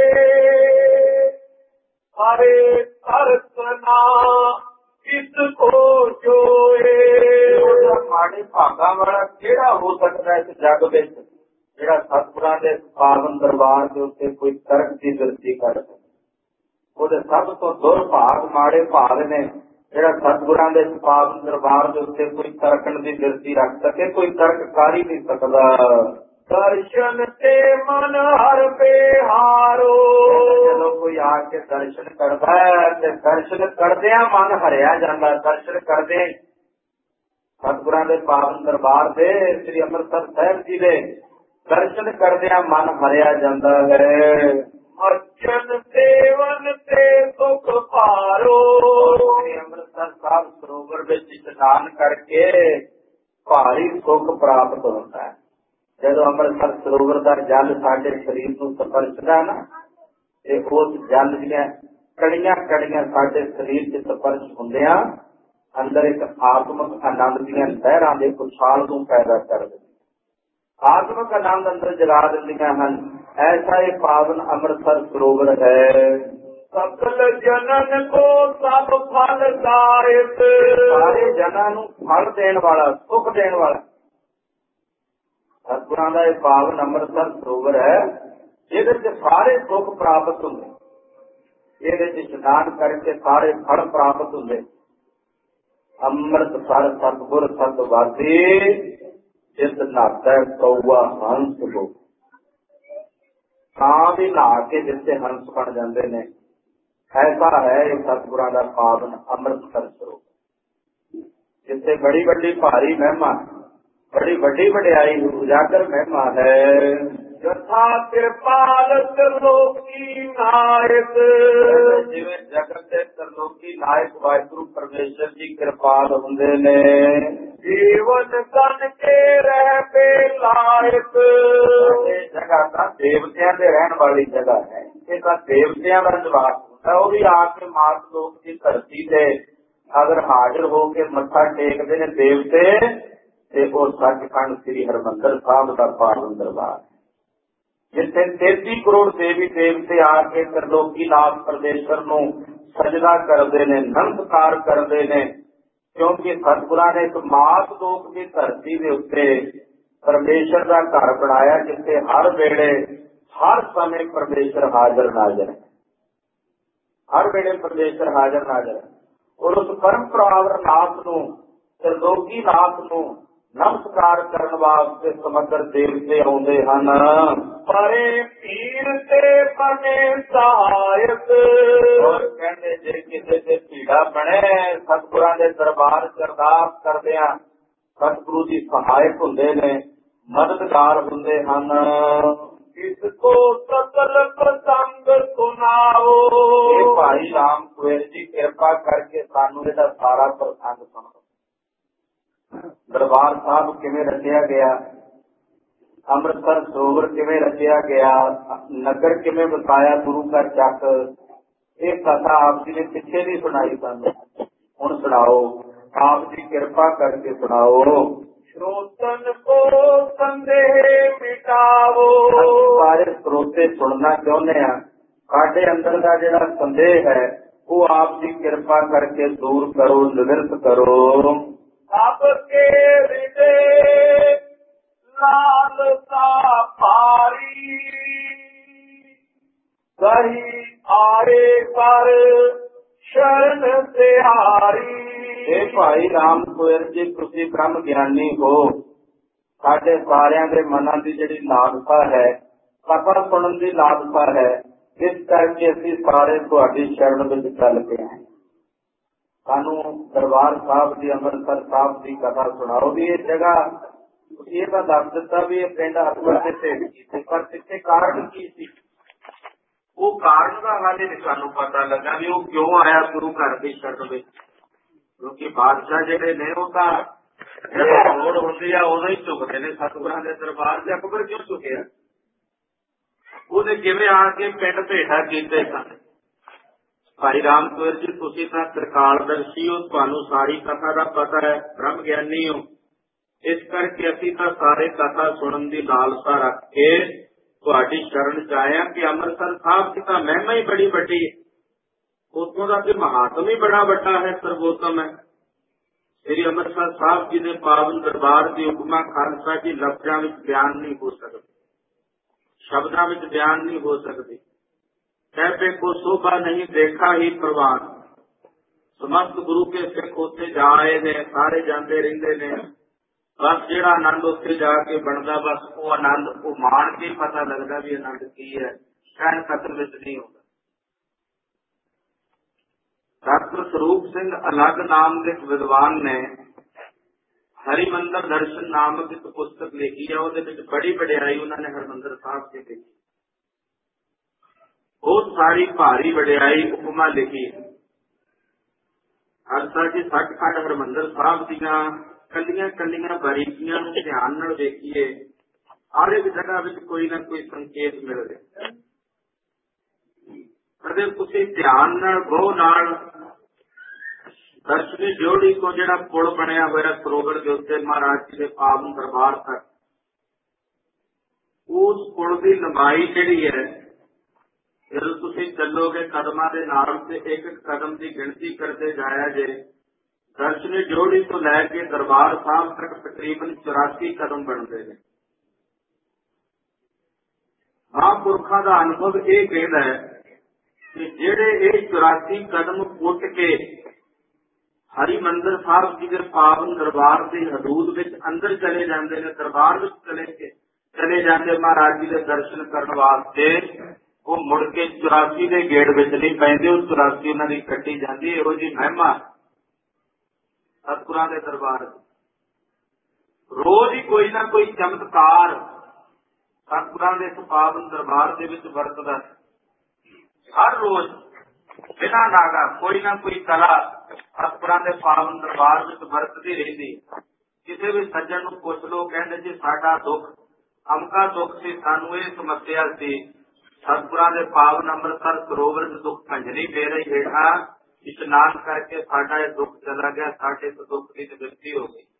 हरे तरसना किसको जोए। माड़े भागा वाला केड़ा हो सकता है इस जग विच जेड़ा सतगुरां दे पावन दरबार दे उत्ते कोई तरक दी दृष्टि कर सके। ਉਹਦੇ ਸਭ ਤੋਂ ਦੁਰਭਾਗ ਮਾੜੇ ਭਾਗ ਨੇ ਜਿਹੜਾ ਸਤਿਗੁਰਾਂ ਦੇ ਪਾਵਨ ਦਰਬਾਰ ਦੇ ਉੱਤੇ ਕੋਈ ਤਰਕਣ ਦੀ ਦ੍ਰਿਸ਼ਟੀ ਰੱਖ ਸਕੇ, ਕੋਈ ਤਰਕ ਕਰ ਹੀ ਨਹੀਂ ਸਕਦਾ। ਦਰਸ਼ਨ ਤੇ ਮਨ ਹਰ ਬਿਹਾਰੋ, ਜਦੋਂ ਕੋਈ ਆ ਕੇ ਦਰਸ਼ਨ ਕਰਦਾ ਹੈ ਤੇ ਦਰਸ਼ਨ ਕਰਦਿਆਂ ਮਨ ਹਰਿਆ ਜਾਂਦਾ। ਦਰਸ਼ਨ ਕਰਦੇ ਸਤਿਗੁਰਾਂ ਦੇ ਪਾਵਨ ਦਰਬਾਰ ਦੇ ਸ੍ਰੀ ਅੰਮ੍ਰਿਤਸਰ ਸਾਹਿਬ ਜੀ ਦੇ ਦਰਸ਼ਨ ਕਰਦਿਆਂ ਮਨ ਹਰਿਆ ਜਾਂਦਾ ਹੈ। ਅਰਜਨ ਸੇਵਨ ਤੇ ਸੁਖ ਭਾਰੋ, ਸ੍ਰੀ ਅੰਮ੍ਰਿਤਸਰ ਸਾਹਿਬ ਸਰੋਵਰ ਵਿੱਚ ਇਸ਼ਨਾਨ ਕਰਕੇ ਭਾਰੀ ਸੁਖ ਪ੍ਰਾਪਤ ਹੁੰਦਾ ਹੈ। ਜਦੋਂ ਅੰਮ੍ਰਿਤਸਰ ਸਰੋਵਰ ਦਾ ਜਲ ਸਾਡੇ ਸਰੀਰ ਨੂੰ ਸਪਰਸ਼ਦਾ ਨਾ, ਤੇ ਉਸ ਜਲ ਦੀਆਂ ਕਣੀਆਂ ਕਣੀਆਂ ਸਾਡੇ ਸਰੀਰ ਚ ਸਪਰਸ਼ ਹੁੰਦਿਆਂ ਅੰਦਰ ਇੱਕ ਆਤਮਿਕ ਆਨੰਦ ਦੀਆਂ ਲਹਿਰਾਂ ਦੇ ਉਛਾਲ ਨੂੰ ਪੈਦਾ ਕਰ ਦਿੰਦੀ, ਆਤਮਿਕ ਆਨੰਦ ਅੰਦਰ ਜਗਾ ਦਿੰਦੀਆਂ ਹਨ। ऐसा ही पावन अमृतसर सरोवर है। सकल जनन को सब फल दायक, सारे जਨਾਂ ਨੂੰ फल देने वाला, सुख देने वाला सतगुरां दा ਇਹ पावन अमृतसर सरोवर है, ਜਿਹਦੇ ਚ ਸਾਰੇ सुख प्राप्त ਹੁੰਦੇ। ਇਹਦੇ ਚ ਇਸ਼ਨਾਨ ਕਰਕੇ ਸਾਰੇ फल प्राप्त ਹੁੰਦੇ। ਅੰਮ੍ਰਿਤ ਸਰ ਸਤਿਗੁਰ ਸਤਿਵਾਦੀ ਜਿਤ ਨਹਾਤੈ ਕਊਆ ਹੰਸ ਲੋ। ਕਾਂ ਵੀ ਨਹਾ ਕੇ ਜਿੱਥੇ ਹੰਸ ਬਣ ਜਾਂਦੇ ਨੇ, ਐਸਾ ਹੈ ਇਹ ਸਤਿਗੁਰਾਂ ਦਾ ਪਾਵਨ ਅੰਮ੍ਰਿਤਸਰ ਸਰੋਵਰ, ਜਿੱਥੇ ਬੜੀ ਵੱਡੀ ਭਾਰੀ ਮਹਿਮਾ, ਬੜੀ ਵੱਡੀ ਵਡਿਆਈ ਉਜਾਗਰ ਮਹਿਮਾ ਹੈ। ਜਥਾ ਕਿਰਪਾਲ ਤਰਲੋਕੀ ਨਾਇਕ, ਜਿਵੇਂ ਜਗਤ ਦੇ ਤਰਲੋਕੀ ਨਾਇਕ ਵਾਹਿਗੁਰੂ ਪਰਮੇਸ਼ਰ ਜੀ ਕਿਰਪਾਲ ਹੁੰਦੇ ਨੇ। ਜੀਵਨ ਤਨ ਕੇ ਰਹਿ ਪੇ ਲਾਇਕ, ਇਹ ਜਗ੍ਹਾ ਤਾਂ ਦੇਵਤਿਆਂ ਦੇ ਰਹਿਣ ਵਾਲੀ ਜਗ੍ਹਾ ਹੈ। ਇਹ ਤਾਂ ਦੇਵਤਿਆਂ ਦਾ ਨਿਵਾਸ ਹੁੰਦਾ। ਉਹ ਵੀ ਆ ਕੇ ਮਾਤ ਲੋਕ ਦੀ ਧਰਤੀ ਤੇ ਅਗਰ ਹਾਜ਼ਰ ਹੋ ਕੇ ਮੱਥਾ ਟੇਕਦੇ ਨੇ ਦੇਵਤੇ, ਤੇ ਉਹ ਸੱਚਖੰਡ ਸ੍ਰੀ ਹਰਿਮੰਦਰ ਸਾਹਿਬ ਦਾ ਪਾਵਨ ਦਰਬਾਰ, ਜਿੱਥੇ ਤੇਤੀ ਕਰੋੜ ਦੇਵੀ ਦੇਵਤੇ ਆ ਕੇ ਤਰਲੋਕੀ ਨਾਥ ਪਰਮੇਸ਼ਰ ਨੂੰ ਸਜਦਾ ਕਰਦੇ ਨੇ, ਨਮਸਕਾਰ ਕਰਦੇ ਨੇ। ਕਿਉਂਕਿ ਸਤਿਗੁਰਾਂ ਨੇ ਇੱਕ ਮਾਤ ਲੋਕ ਦੀ ਧਰਤੀ ਦੇ ਉੱਤੇ ਪਰਮੇਸ਼ਰ ਦਾ ਘਰ ਬਣਾਇਆ, ਜਿੱਥੇ ਹਰ ਵੇਲੇ ਹਰ ਸਮੇਂ ਪਰਮੇਸ਼ਰ ਹਾਜ਼ਰ ਨਾਜ਼ਰ ਹੈ। ਹਰ ਵੇਲੇ ਪਰਮੇਸ਼ਰ ਹਾਜ਼ਰ ਨਾਜ਼ਰ ਹੈ। ਔਰ ਉਸ ਪਰੰਪਰਾਵਰ ਨਾਥ ਨੂੰ, ਤਰਲੋਕੀ ਨਾਥ ਨੂੰ ਨਮਸਕਾਰ ਕਰਨ ਵਾਸਤੇ ਸਮਗਰ ਦੇਵਤੇ ਆਉਂਦੇ ਹਨ। ਪਰੇ ਪੀਰ ਤੇ ਬਣੇ ਸਹਾਇਕ, ਔਰ ਕਹਿੰਦੇ ਜੇ ਕਿਸੇ ਤੇ ਭੀੜਾ ਬਣੇ, ਸਤਿਗੁਰਾਂ ਦੇ ਦਰਬਾਰ ਚ ਅਰਦਾਸ ਕਰਦਿਆਂ ਸਤਿਗੁਰੂ ਜੀ ਸਹਾਇਕ ਹੁੰਦੇ ਨੇ, ਮਦਦਗਾਰ ਹੁੰਦੇ ਹਨ। ਇਸ ਕੋ ਸਤਲ ਪ੍ਰਸੰਗ ਸੁਣਾਓ, ਇਹ ਭਾਈ ਰਾਮ ਕੁਏਰ ਜੀ ਕਿਰਪਾ ਕਰਕੇ ਸਾਨੂੰ ਇਹਦਾ ਸਾਰਾ ਪ੍ਰਸੰਗ ਸੁਣਾਓ। ਦਰਬਾਰ ਸਾਹਿਬ ਕਿਵੇਂ ਰਚਿਆ ਗਿਆ, ਅੰਮ੍ਰਿਤਸਰ ਸਰੋਵਰ ਕਿਵੇਂ ਰਚਿਆ ਗਿਆ, ਨਗਰ ਕਿਵੇਂ ਵਸਾਇਆ ਗੁਰੂ ਘਰ ਚੱਕ, ਇਹ ਕਥਾ ਆਪ ਜੀ ਨੇ ਪਿੱਛੇ ਨਹੀਂ ਸੁਣਾਈ ਸਾਨੂੰ, ਹੁਣ ਸੁਣਾਓ। ਆਪ ਜੀ ਕਿਰਪਾ ਕਰਕੇ ਸੁਣਾਓ। ਸਰੋਤਨ ਕੋ ਸੰਦੇਹ ਮਿਟਾਵੋ, ਸਾਰੇ ਸਰੋਤੇ ਸੁਣਨਾ ਚਾਹੁੰਦੇ ਆ। ਸਾਡੇ ਅੰਦਰ ਦਾ ਜਿਹੜਾ ਸੰਦੇਹ ਹੈ ਉਹ ਆਪ ਜੀ ਕਿਰਪਾ ਕਰਕੇ ਦੂਰ ਕਰੋ, ਨਿਵਰਤ ਕਰੋ। ਸਭ ਕੇ ਹਿਰਦੇ ਲਾਲਸਾ ਭਾਰੀ, ਕਹੀ ਆਏ ਕਰ ਸ਼ਰਨ ਤਿਆਰੀ। ਇਹ ਭਾਈ ਰਾਮ ਕੁਏਰ ਜੀ ਤੁਸੀਂ ਬ੍ਰਹਮ ਗਿਆਨੀ ਹੋ, ਸਾਡੇ ਸਾਰਿਆਂ ਦੇ ਮਨਾਂ ਦੀ ਜਿਹੜੀ ਲਾਲਸਾ ਹੈ, ਕਥਾ ਸੁਣਨ ਦੀ ਲਾਲਸਾ ਹੈ, ਇਸ ਕਰਕੇ ਅਸੀਂ ਸਾਰੇ ਤੁਹਾਡੀ ਸ਼ਰਨ ਵਿੱਚ ਚੱਲ ਕੇ ਆਏ। ਸਾਨੂੰ ਦਰਬਾਰ ਸਾਹਿਬ ਦੀ, ਅੰਮ੍ਰਿਤਸਰ ਸਾਹਿਬ ਦੀ ਕਥਾ ਸੁਣਾਓ। ਵੀ ਇਹ ਜਗ੍ਹਾ ਇਹ ਤਾਂ ਦੱਸ ਦਿੱਤਾ ਵੀ ਇਹ ਪਿੰਡ ਹਰਪੁਰ ਦੇ ਭੇਟ ਕੀਤੇ, ਪਰ ਪਿੱਛੇ ਕਾਰਨ ਕੀ ਸੀ, ਉਹ ਕਾਰਨ ਦਾ ਹਾਲੇ ਨਹੀਂ ਸਾਨੂੰ ਪਤਾ ਲੱਗਾ ਵੀ ਉਹ ਕਿਉਂ ਆਇਆ ਗੁਰੂ ਘਰ ਦੀ ਸ਼ਰਨ ਵਿੱਚ। ਕਿਉਂਕਿ ਬਾਦਸ਼ਾਹ ਜਿਹੜੇ ਨੇ ਉਹ ਤਾਂ ਜਦੋਂ ਲੋੜ ਹੁੰਦੀ ਆ ਉਦੋਂ ਹੀ ਝੁਕਦੇ ਨੇ ਸਤਿਗੁਰਾਂ ਦੇ ਦਰਬਾਰ ਤੇ। ਅਕਬਰ ਕਿਉਂ ਝੁਕਿਆ? ਉਹਨੇ ਕਿਵੇਂ ਆ ਕੇ ਪਿੰਡ ਭੇਟਾ ਕੀਤੇ ਸਨ। ਭਾਈ ਰਾਮ ਕੁਏਰ ਜੀ ਤੁਸੀਂ ਤਾਂ ਤ੍ਰਿਕਾਲਦਰਸ਼ੀ ਹੋ, ਤੁਹਾਨੂੰ ਸਾਰੀ ਕਥਾ ਦਾ ਪਤਾ ਹੈ, ਬ੍ਰਹਮ ਗਿਆਨੀ ਹੋ। ਇਸ ਕਰਕੇ ਅਸੀਂ ਤਾਂ ਸਾਰੇ ਕਥਾ ਸੁਣਨ ਦੀ ਲਾਲਸਾ ਰੱਖ ਕੇ ਤੁਹਾਡੀ ਸ਼ਰਨ ਚ ਆਏ ਹਾਂ ਕਿ ਅੰਮ੍ਰਿਤਸਰ ਸਾਹਿਬ ਦੀ ਤਾਂ ਮਹਿਮਾ ਹੀ ਬੜੀ ਵੱਡੀ ਹੈ, ਉੱਥੋਂ ਦਾ ਤੇ ਮਹਾਤਮ ਹੀ ਬੜਾ ਵੱਡਾ ਹੈ, ਸਰਵੋਤਮ ਹੈ। ਸ੍ਰੀ ਅੰਮ੍ਰਿਤਸਰ ਸਾਹਿਬ ਜੀ ਦੇ ਪਾਵਨ ਦਰਬਾਰ ਦੀ ਉਪਮਾ ਖਾਲਸਾ ਜੀ ਲਫ਼ਜ਼ਾਂ ਵਿੱਚ ਬਿਆਨ ਨਹੀਂ ਹੋ ਸਕਦੀ, ਸ਼ਬਦਾਂ ਵਿੱਚ ਬਿਆਨ ਨਹੀਂ ਹੋ ਸਕਦੀ। कहते को शोभा नहीं देखा ही प्रवान, समस्त गुरु के सिख उत्थे जा आए ने, सारे जाते रहते ने। बस जेड़ा आनंद उत्थे जाके बनता, बस वो आनंद वो मान के पता लगता भी आनंद की है, कहन कतल विच नहीं होता। डॉक्टर स्वरूप सिंह अलग नाम के विद्वान ने हरिमंदर दर्शन नामक एक पुस्तक लिखी है, वो बड़ी वडियाई उन्होंने हरिमंदर साहब से लिखी, बहुत सारी भारी वडियाई उपमा लिखी। खालसा जी सचखंड हरमंदर साहब दियां कलियां कलियां बारीकियां नूं ध्यान नाल वेखीए, हर एक जगह विच कोई ना कोई संकेत मिलदे। कदे तुसीं ध्यान नाल गौर नाल दर्शनी जोड़ी को जिहड़ा पुल बनिया होया सरोवर दे उत्ते महाराज जी दे पावन दरबार तक, उस पुल की लंबाई जिहड़ी है, ਜਦੋਂ ਤੁਸੀਂ ਚੱਲੋਗੇ ਕਦਮਾਂ ਦੇ ਨਾਲ ਤੇ ਇੱਕ ਇੱਕ ਕਦਮ ਦੀ ਗਿਣਤੀ ਕਰਦੇ ਜਾਇਆ ਜੇ, ਦਰਸ਼ਨੀ ਜੋੜੀ ਤੋਂ ਲੈ ਕੇ ਦਰਬਾਰ ਸਾਹਿਬ ਤੱਕ ਤਕਰੀਬਨ ਚੁਰਾਸੀ ਕਦਮ ਬਣਦੇ ਨੇ। ਮਹਾਂਪੁਰਖਾਂ ਦਾ ਅਨੁਭਵ ਇਹ ਕਹਿੰਦਾ ਹੈ ਕਿ ਜਿਹੜੇ ਇਹ ਚੁਰਾਸੀ ਕਦਮ ਪੁੱਟ ਕੇ ਹਰਿਮੰਦਰ ਸਾਹਿਬ ਜੀ ਦੇ ਪਾਵਨ ਦਰਬਾਰ ਦੀ ਹਦੂਦ ਵਿੱਚ ਅੰਦਰ ਚਲੇ ਜਾਂਦੇ ਨੇ, ਦਰਬਾਰ ਵਿੱਚ ਚਲੇ ਕੇ ਚਲੇ ਜਾਂਦੇ ਮਹਾਰਾਜ ਜੀ ਦੇ ਦਰਸ਼ਨ ਕਰਨ ਵਾਸਤੇ। ਉਹ ਮੁੜ ਕੇ ਚੁਰਾਸੀ ਦੇ ਗੇੜ ਵਿੱਚ ਨਹੀਂ ਪੈਂਦੇ, ਉਹ ਚੁਰਾਸੀ ਉਹਨਾਂ ਦੀ ਕੱਟੀ ਜਾਂਦੀ। ਇਹੋ ਜਿਹੀ ਮਹਿਮਾ ਸਤਿਗੁਰਾਂ ਦੇ ਦਰਬਾਰ। ਰੋਜ਼ ਹੀ ਕੋਈ ਨਾ ਕੋਈ ਚਮਤਕਾਰ ਸਤਿਗੁਰਾਂ ਦੇ ਪਾਵਨ ਦਰਬਾਰ ਦੇ ਵਿੱਚ ਵਰਤਦਾ। ਹਰ ਰੋਜ਼ ਬਿਨਾਂ ਨਾਗਾ ਕੋਈ ਨਾ ਕੋਈ ਕਲਾ ਸਤਿਗੁਰਾਂ ਦੇ ਪਾਵਨ ਦਰਬਾਰ ਵਿੱਚ ਵਰਤਦੀ ਰਹਿੰਦੀ। ਕਿਸੇ ਵੀ ਸੱਜਣ ਨੂੰ ਪੁੱਛ ਲੋ, ਕਹਿੰਦੇ ਜੀ ਸਾਡਾ ਦੁੱਖ ਅਮਕਾ ਦੁੱਖ ਸੀ, ਸਾਨੂੰ ਇਹ ਸਮੱਸਿਆ ਸੀ, ਸਤਿਗੁਰਾਂ ਦੇ ਪਾਵਨ ਅੰਮ੍ਰਿਤਸਰ ਸਰੋਵਰ ਚ ਦੁੱਖ ਭੰਜਨੀ ਪੈ ਰਹੀ ਹੇਠਾਂ ਇਸ਼ਨਾਨ ਕਰਕੇ ਸਾਡਾ ਇਹ ਦੁੱਖ ਚਲਾ ਗਿਆ, ਸਾਡੇ ਤੋਂ ਦੁੱਖ ਦੀ ਨਿਵਰਤੀ ਹੋ ਗਈ।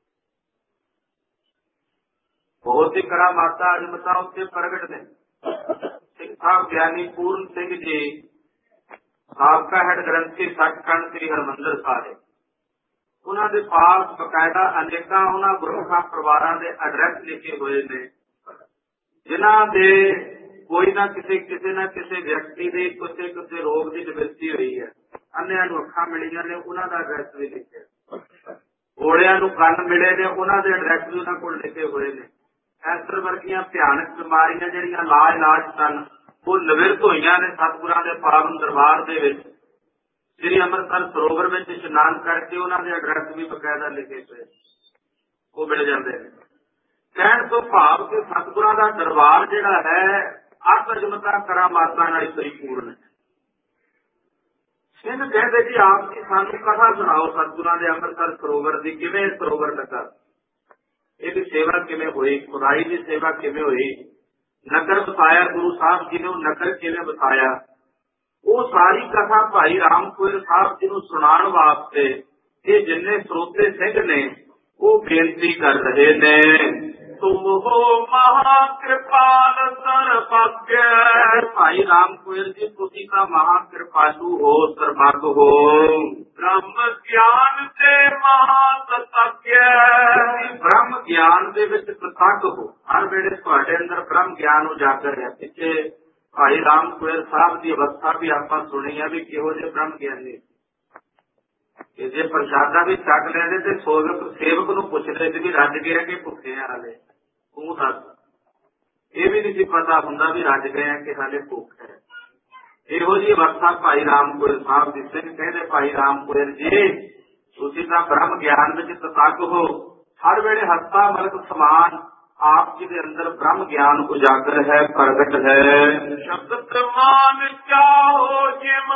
ਬਹੁਤ ਹੀ ਕਰਾਮਾਤਾਂ ਅਜਮਤਾਂ ਉੱਤੇ ਪ੍ਰਗਟ ਨੇ। ਸਿੱਖ ਸਾਹਿਬ ਗਿਆਨੀ ਪੂਰਨ ਸਿੰਘ ਜੀ ਸਾਬਕਾ ਹੈਡ ਗ੍ਰੰਥੀ ਸੱਚਖੰਡ ਸ੍ਰੀ ਹਰਿਮੰਦਰ ਸਾਹਿਬ, ਉਹਨਾਂ ਦੇ ਪਾਸ ਬਕਾਇਦਾ ਅਨੇਕਾਂ ਉਹਨਾਂ ਗੁਰਮੁਖਾਂ ਪਰਿਵਾਰਾਂ ਦੇ ਐਡਰੈਸ ਲਿਖੇ ਹੋਏ ਨੇ, ਜਿਨ੍ਹਾਂ ਦੇ ਕੋਈ ਨਾ ਕਿਸੇ ਕਿਸੇ ਨਾ ਕਿਸੇ ਵਿਅਕਤੀ ਦੇ ਕਿਸੇ ਕਿਸੇ ਰੋਗ ਦੀ ਨਿਵਰਤੀ ਹੋਈ ਹੈ। ਅੰਨਿਆਂ ਨੂੰ ਅੱਖਾਂ ਮਿਲੀਆਂ ਨੇ, ਉਹਨਾਂ ਦਾ ਐਡਰੈਸ ਵੀ ਲਿਖਿਆ। ਘੋੜਿਆਂ ਨੂੰ ਕੰਨ ਮਿਲੇ ਨੇ, ਉਹਨਾਂ ਦੇ ਐਡਰੈਸ ਵੀ ਉਹਨਾਂ ਕੋਲ ਲਿਖੇ ਹੋਏ ਨੇ। ਕੈਂਸਰ ਵਰਗੀਆਂ ਭਿਆਨਕ ਬਿਮਾਰੀਆਂ ਜਿਹੜੀਆਂ ਲਾ ਇਲਾਜ ਸਨ, ਉਹ ਨਿਵਰਤ ਹੋਈਆਂ ਨੇ ਸਤਿਗੁਰਾਂ ਦੇ ਪਾਵਨ ਦਰਬਾਰ ਦੇ ਵਿੱਚ। ਸ੍ਰੀ ਅੰਮ੍ਰਿਤਸਰ ਸਰੋਵਰ ਵਿੱਚ ਇਸ਼ਨਾਨ ਕਰਕੇ ਉਹਨਾਂ ਦੇ ਐਡਰੈਸ ਵੀ ਬਕਾਇਦਾ ਲਿਖੇ ਹੋਏ, ਉਹ ਮਿਲ ਜਾਂਦੇ ਨੇ। ਕਹਿਣ ਤੋਂ ਭਾਵ ਕਿ ਸਤਿਗੁਰਾਂ ਦਾ ਦਰਬਾਰ ਜਿਹੜਾ ਹੈ ਅਤ ਅਜਮਤਾਂ ਕਰਾਮਾਤਾਂ ਨਾਲ ਪਰਿਪੂਰਨ ਹੈ। ਸਿੰਘ ਕਹਿੰਦੇ ਜੀ ਆਪ ਜੀ ਸਾਨੂੰ ਕਥਾ ਸੁਣਾਓ ਸਤਿਗੁਰਾਂ ਦੇ ਅੰਮ੍ਰਿਤਸਰ ਸਰੋਵਰ ਦੀ, ਕਿਵੇਂ ਸਰੋਵਰ ਲੱਗਾ, ਇਹਦੀ ਸੇਵਾ ਕਿਵੇਂ ਹੋਈ, ਖੁਦਾਈ ਦੀ ਸੇਵਾ ਕਿਵੇਂ ਹੋਈ, ਨਗਰ ਵਸਾਇਆ ਗੁਰੂ ਸਾਹਿਬ ਜੀ ਨੇ, ਉਹ ਨਗਰ ਕਿਵੇਂ ਵਸਾਇਆ, ਉਹ ਸਾਰੀ ਕਥਾ ਭਾਈ ਰਾਮ ਕੁਇਰ ਸਾਹਿਬ ਜੀ ਨੂੰ ਸੁਣਾਉਣ ਵਾਸਤੇ ਇਹ ਜਿੰਨੇ ਸਰੋਤੇ ਸਿੰਘ ਨੇ ਉਹ ਬੇਨਤੀ ਕਰ ਰਹੇ ਨੇ। ਤੁਮ ਹੋ ਮਹਾ ਕਿਰਪਾਲ ਸਰਬੱਗੈ, ਭਾਈ ਰਾਮ ਕੁਇਰ ਜੀ ਤੁਸੀਂ ਤਾਂ ਮਹਾ ਕਿਰਪਾਲੂ ਹੋ, ਸਰਬੱਗ ਹੋ। ਬ੍ਰਹਮ ਗਿਆਨ ਤੇ ਮਹਾ ਤਤੱਗੈ, ਬ੍ਰਹਮ ਗਿਆਨ ਦੇ ਵਿੱਚ ਤਤੱਗ ਹੋ, ਹਰ ਵੇਲੇ ਤੁਹਾਡੇ ਅੰਦਰ ਬ੍ਰਹਮ ਗਿਆਨ ਉਜਾਗਰ ਹੈ। ਪਿੱਛੇ ਭਾਈ ਰਾਮ ਕੁਇਰ ਸਾਹਿਬ ਦੀ ਅਵਸਥਾ ਵੀ ਆਪਾਂ ਸੁਣੀ ਹੈ ਵੀ ਕਿਹੋ ਜਿਹੇ ਬ੍ਰਹਮ ਗਿਆਨੀ, ਕਿ ਜੇ ਪ੍ਰਸ਼ਾਦਾ ਵੀ ਛਕ ਲੈਂਦੇ ਤੇ ਸੇਵਕ ਸੇਵਕ ਨੂੰ ਪੁੱਛਦੇ ਸੀ ਵੀ ਰੱਜ ਗਿਆ ਕਿ ਭੁੱਖੇ ਆ ਹਾਲੇ, ਤੂੰ ਦੱਸ। ਇਹ ਵੀ ਨਹੀਂ ਸੀ ਪਤਾ ਹੁੰਦਾ ਵੀ ਰੱਜ ਗਏ ਆ ਕਿ ਹਾਲੇ ਭੁੱਖ ਹੈ। ਇਹੋ ਜਿਹੀ ਅਵਸਥਾ ਭਾਈ ਰਾਮ ਕੁਇਰ ਸਾਹਿਬ ਦੀ। ਸਿੰਘ ਕਹਿੰਦੇ ਭਾਈ ਰਾਮ ਕੁਇਰ ਜੀ ਤੁਸੀਂ ਤਾਂ ਬ੍ਰਹਮ ਗਿਆਨ ਵਿੱਚ ਤਤੱਗ ਹੋ, ਹਰ ਵੇਲੇ ਹਸਤਾ ਮਲਕ ਸਮਾਨ ਆਪ ਜੀ ਦੇ ਅੰਦਰ ਬ੍ਰਹਮ ਗਿਆਨ ਉਜਾਗਰ ਹੈ, ਪ੍ਰਗਟ ਹੈ। ਸ਼ਕਤ ਮਾਨ ਚਾਹੋ ਜਿਮ